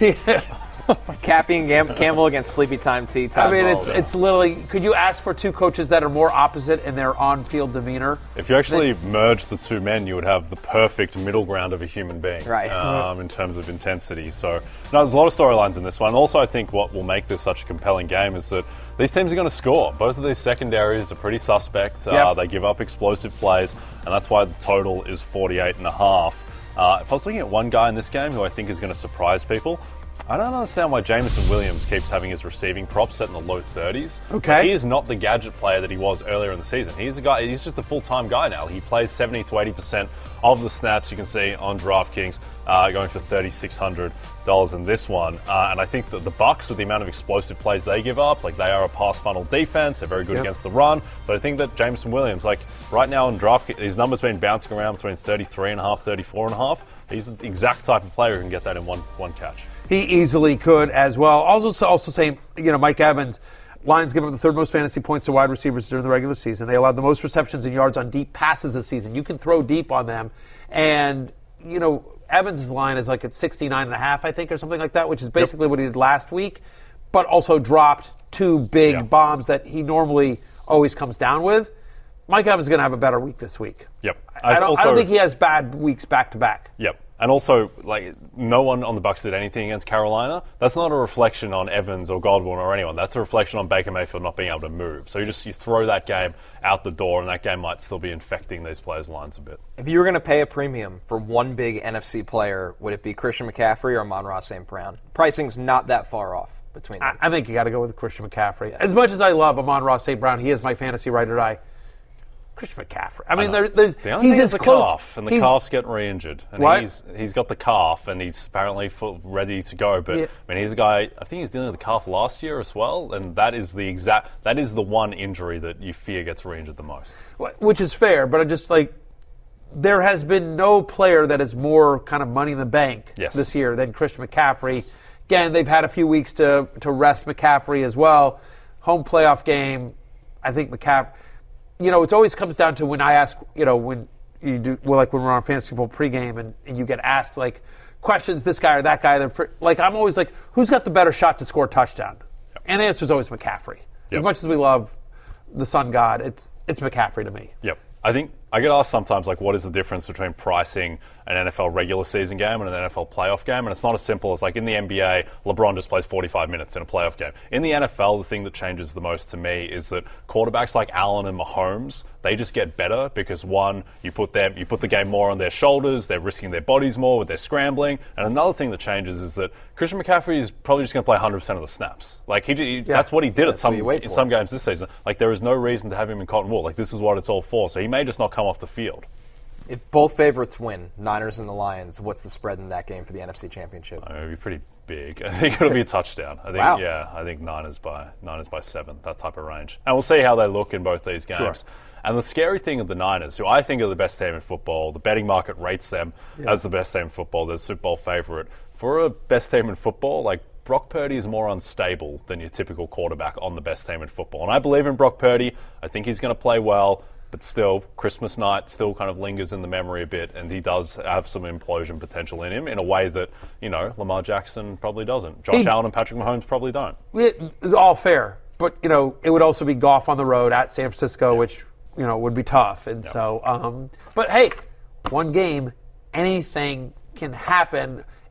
Caffeine Gam- Campbell against Sleepy Time Tea. Todd I mean, Bowles. it's it's literally. Could you ask for two coaches that are more opposite in their on-field demeanor? If you actually merge the two men, you would have the perfect middle ground of a human being, right? Um, in terms of intensity. So, no, there's a lot of storylines in this one. Also, I think what will make this such a compelling game is that these teams are going to score. Both of these secondaries are pretty suspect. Yep. Uh, they give up explosive plays, and that's why the total is forty-eight and a half. Uh, if I was looking at one guy in this game who I think is going to surprise people, I don't understand why Jameson Williams keeps having his receiving props set in the low thirties. Okay. Like, he is not the gadget player that he was earlier in the season. He's a guy. He's just a full-time guy now. He plays seventy to eighty percent of the snaps you can see on DraftKings, uh, going for three thousand six hundred dollars in this one. Uh, and I think that the Bucs, with the amount of explosive plays they give up, like they are a pass funnel defense. They're very good Yep. against the run. But I think that Jameson Williams, like right now in DraftKings, his number's been bouncing around between thirty-three and a half, thirty-four and a half. He's the exact type of player who can get that in one one catch. He easily could as well. Also, also saying, you know, Mike Evans, Lions give up the third most fantasy points to wide receivers during the regular season. They allowed the most receptions and yards on deep passes this season. You can throw deep on them. And, you know, Evans' line is like at sixty-nine and a half, I think, or something like that, which is basically yep. what he did last week, but also dropped two big yeah. bombs that he normally always comes down with. Mike Evans is going to have a better week this week. Yep. I don't, also, I don't think he has bad weeks back to back. Yep. And also, like, no one on the Bucs did anything against Carolina. That's not a reflection on Evans or Godwin or anyone. That's a reflection on Baker Mayfield not being able to move. So you just you throw that game out the door, and that game might still be infecting these players' lines a bit. If you were going to pay a premium for one big N F C player, would it be Christian McCaffrey or Amon-Ra Saint Brown? Pricing's not that far off between them. I, I think you got to go with Christian McCaffrey. As much as I love Amon-Ra Saint Brown, he is my fantasy ride or die. Christian McCaffrey. I mean, I there, there's the only he's thing as is the close. calf, and the he's, calf's getting re-injured. And what? he's he's got the calf, and he's apparently full, ready to go. But yeah. I mean, he's a guy. I think he was dealing with the calf last year as well, and that is the exact. That is the one injury that you fear gets re-injured the most. Which is fair, but I just like there has been no player that is more kind of money in the bank yes. this year than Christian McCaffrey. Again, they've had a few weeks to to rest McCaffrey as well. Home playoff game, I think McCaffrey. You know, it always comes down to when I ask, you know, when you do, well, like when we're on Fantasy Football pregame and, and you get asked, like, questions, this guy or that guy. Like, I'm always like, who's got the better shot to score a touchdown? Yep. And the answer is always McCaffrey. Yep. As much as we love the sun god, it's it's McCaffrey to me. Yep. I think I get asked sometimes, like, what is the difference between pricing an N F L regular season game and an N F L playoff game? And it's not as simple as, like, in the N B A, LeBron just plays forty-five minutes in a playoff game. In the N F L, the thing that changes the most to me is that quarterbacks like Allen and Mahomes, they just get better because, one, you put them, you put the game more on their shoulders, they're risking their bodies more with their scrambling. And another thing that changes is that Christian McCaffrey is probably just going to play one hundred percent of the snaps. Like, he, he yeah. that's what he did that's at some in some games this season. Like, there is no reason to have him in cotton wool. Like, this is what it's all for. So he may just not come off the field. If both favorites win, Niners and the Lions, what's the spread in that game for the N F C Championship? Uh, it'll be pretty big. I think it'll be a touchdown. I think, wow. yeah, I think Niners by Niners by seven, that type of range. And we'll see how they look in both these games. Sure. And the scary thing of the Niners, who I think are the best team in football, the betting market rates them yeah. as the best team in football. They're the Super Bowl favorite. For a best team in football, like, Brock Purdy is more unstable than your typical quarterback on the best team in football. And I believe in Brock Purdy. I think he's going to play well. But still, Christmas night still kind of lingers in the memory a bit, and he does have some implosion potential in him in a way that, you know, Lamar Jackson probably doesn't. Josh he, Allen and Patrick Mahomes probably don't. It's all fair. But, you know, it would also be Goff on the road at San Francisco, yeah. which, you know, would be tough. And yeah. so, um, but hey, one game, anything can happen.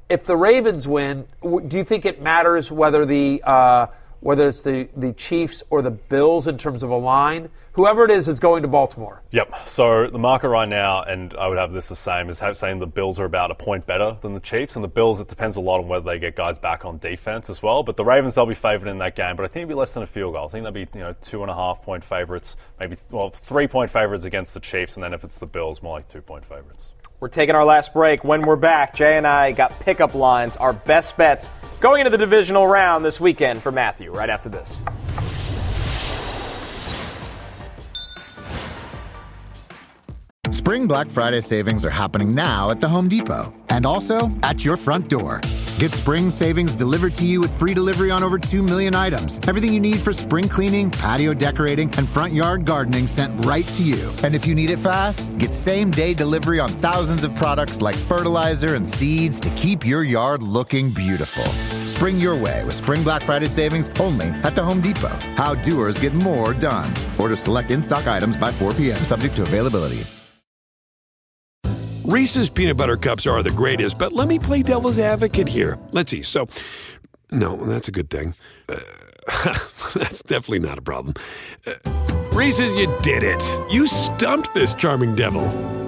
if the Ravens win, do you think it matters whether the uh, whether it's the, the Chiefs or the Bills in terms of a line? Whoever it is is going to Baltimore. Yep. So the market right now, and I would have this the same, is saying the Bills are about a point better than the Chiefs. And the Bills, it depends a lot on whether they get guys back on defense as well. But the Ravens, they'll be favored in that game. But I think it'll be less than a field goal. I think they'll be, you know, two and a half point favorites, maybe, well, three point favorites against the Chiefs. And then if it's the Bills, more like two point favorites. We're taking our last break. When we're back, Jay and I got pickup lines, our best bets going into the divisional round this weekend for Matthew, right after this. Spring Black Friday savings are happening now at the Home Depot and also at your front door. Get spring savings delivered to you with free delivery on over two million items. Everything you need for spring cleaning, patio decorating, and front yard gardening sent right to you. And if you need it fast, get same-day delivery on thousands of products like fertilizer and seeds to keep your yard looking beautiful. Spring your way with Spring Black Friday savings only at the Home Depot. How doers get more done. Order select in-stock items by four p.m. subject to availability. Reese's Peanut Butter Cups are the greatest, but let me play devil's advocate here. Let's see. So, no, that's a good thing. Uh, that's definitely not a problem. Uh, Reese's, you did it. You stumped this charming devil.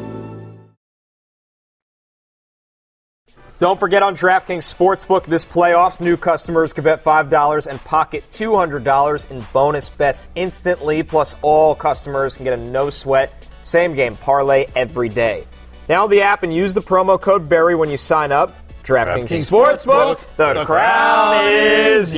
Don't forget on DraftKings Sportsbook this playoffs, new customers can bet five dollars and pocket two hundred dollars in bonus bets instantly. Plus, all customers can get a no-sweat, same-game parlay every day. Download the app and use the promo code Barry when you sign up. DraftKings Sportsbook, the, the crown is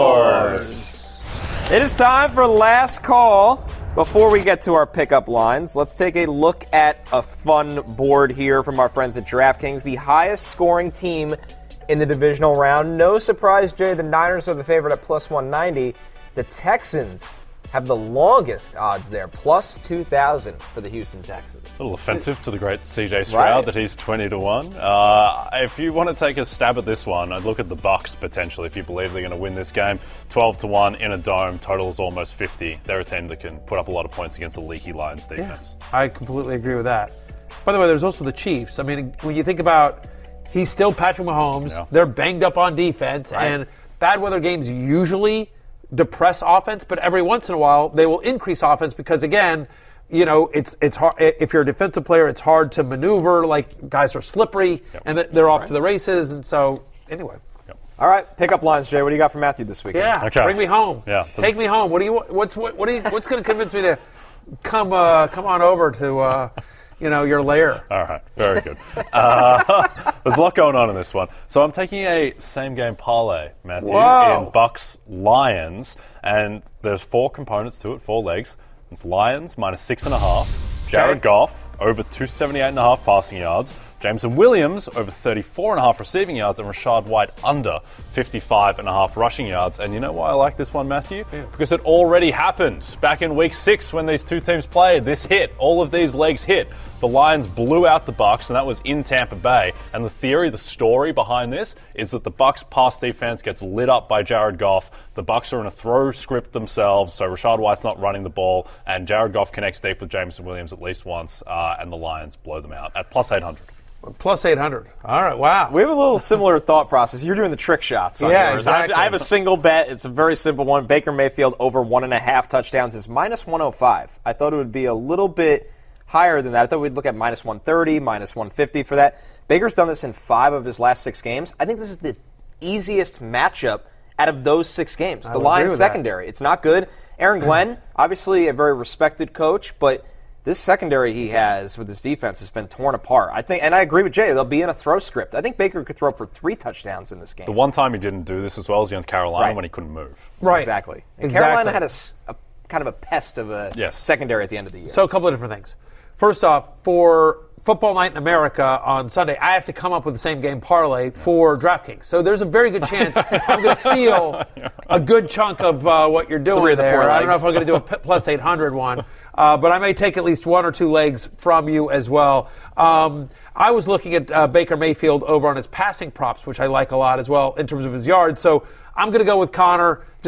yours. It is time for last call. Before we get to our pickup lines, let's take a look at a fun board here from our friends at DraftKings. The highest scoring team in the divisional round. No surprise, Jay, the Niners are the favorite at plus one ninety. The Texans have the longest odds there, plus two thousand for the Houston Texans. A little offensive to the great C J Stroud right. that he's twenty to one. Uh, if you want to take a stab at this one, I'd look at the Bucs potentially if you believe they're going to win this game. twelve to one in a dome, total is almost fifty. They're a team that can put up a lot of points against a leaky Lions defense. Yeah, I completely agree with that. By the way, there's also the Chiefs. I mean, when you think about, he's still Patrick Mahomes. Yeah. They're banged up on defense, right. and bad weather games usually depress offense, but every once in a while they will increase offense because, again, you know, it's it's hard. If you're a defensive player, it's hard to maneuver. Like, guys are slippery, yep. and they're off right. to the races. And so, anyway. Yep. All right, pickup lines, Jay. What do you got for Matthew this weekend? Yeah, okay. Bring me home. Yeah, take me home. What do you? What's what? What do you, What's going to convince me to come uh, come on over to? Uh, You know, your lair. All right, very good. uh, there's a lot going on in this one. So I'm taking a same-game parlay, Matthew, Whoa. in Bucs-Lions, and there's four components to it, four legs. It's Lions minus six and a half, Jared okay. Goff over two seventy-eight and a half passing yards, Jameson Williams over thirty-four and a half receiving yards, and Rachaad White under fifty-five and a half rushing yards. And you know why I like this one, Matthew? Yeah. Because it already happened back in week six when these two teams played. This hit. All of these legs hit. The Lions blew out the Bucs, and that was in Tampa Bay. And the theory, the story behind this is that the Bucs pass defense gets lit up by Jared Goff. The Bucs are in a throw script themselves, so Rachaad White's not running the ball, and Jared Goff connects deep with Jameson Williams at least once, uh, and the Lions blow them out at plus eight hundred. Plus eight hundred. All right, wow. We have a little similar thought process. You're doing the trick shots on yeah, yours. Exactly. I have a single bet. It's a very simple one. Baker Mayfield over one and a half touchdowns is minus one oh five. I thought it would be a little bit higher than that. I thought we'd look at minus one thirty, minus one fifty for that. Baker's done this in five of his last six games. I think this is the easiest matchup out of those six games. I the Lions secondary. That. It's not good. Aaron Glenn, obviously a very respected coach, but this secondary he has with his defense has been torn apart. I think, and I agree with Jay, they'll be in a throw script. I think Baker could throw for three touchdowns in this game. The one time he didn't do this as well is against Carolina right. when he couldn't move. Right. Exactly. And exactly. Carolina had a, a kind of a pest of a yes. secondary at the end of the year. So a couple of different things. First off, for Football Night in America on Sunday, I have to come up with the same game parlay for DraftKings. So there's a very good chance I'm going to steal a good chunk of uh, what you're doing Three of the there. Four I don't know if I'm going to do a p- plus eight hundred one, uh, but I may take at least one or two legs from you as well. Um, I was looking at uh, Baker Mayfield over on his passing props, which I like a lot as well in terms of his yards. So I'm going to go with Connor. Just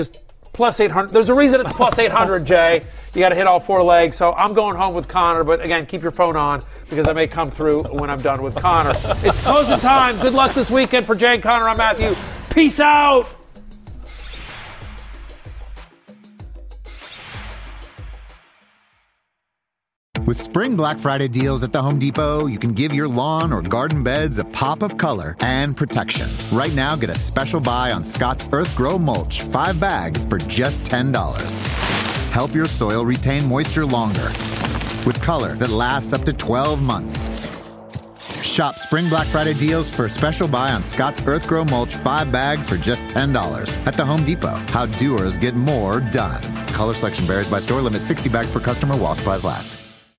plus eight hundred. There's a reason it's plus eight hundred, Jay. You got to hit all four legs. So I'm going home with Connor. But again, keep your phone on because I may come through when I'm done with Connor. It's closing time. Good luck this weekend for Jay and Connor. I'm Matthew. Peace out. With Spring Black Friday deals at the Home Depot, you can give your lawn or garden beds a pop of color and protection. Right now, get a special buy on Scott's Earth Grow Mulch, five bags for just ten dollars. Help your soil retain moisture longer with color that lasts up to twelve months. Shop Spring Black Friday deals for a special buy on Scott's Earth Grow Mulch, five bags for just ten dollars at the Home Depot. How doers get more done. Color selection varies by store. Limit sixty bags per customer while supplies last.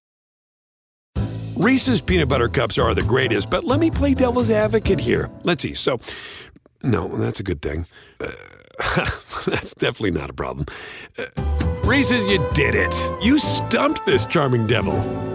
Reese's Peanut Butter Cups are the greatest, but let me play devil's advocate here. Let's see. So, no, that's a good thing. Uh, that's definitely not a problem. Uh, Reese's, you did it. You stumped this charming devil.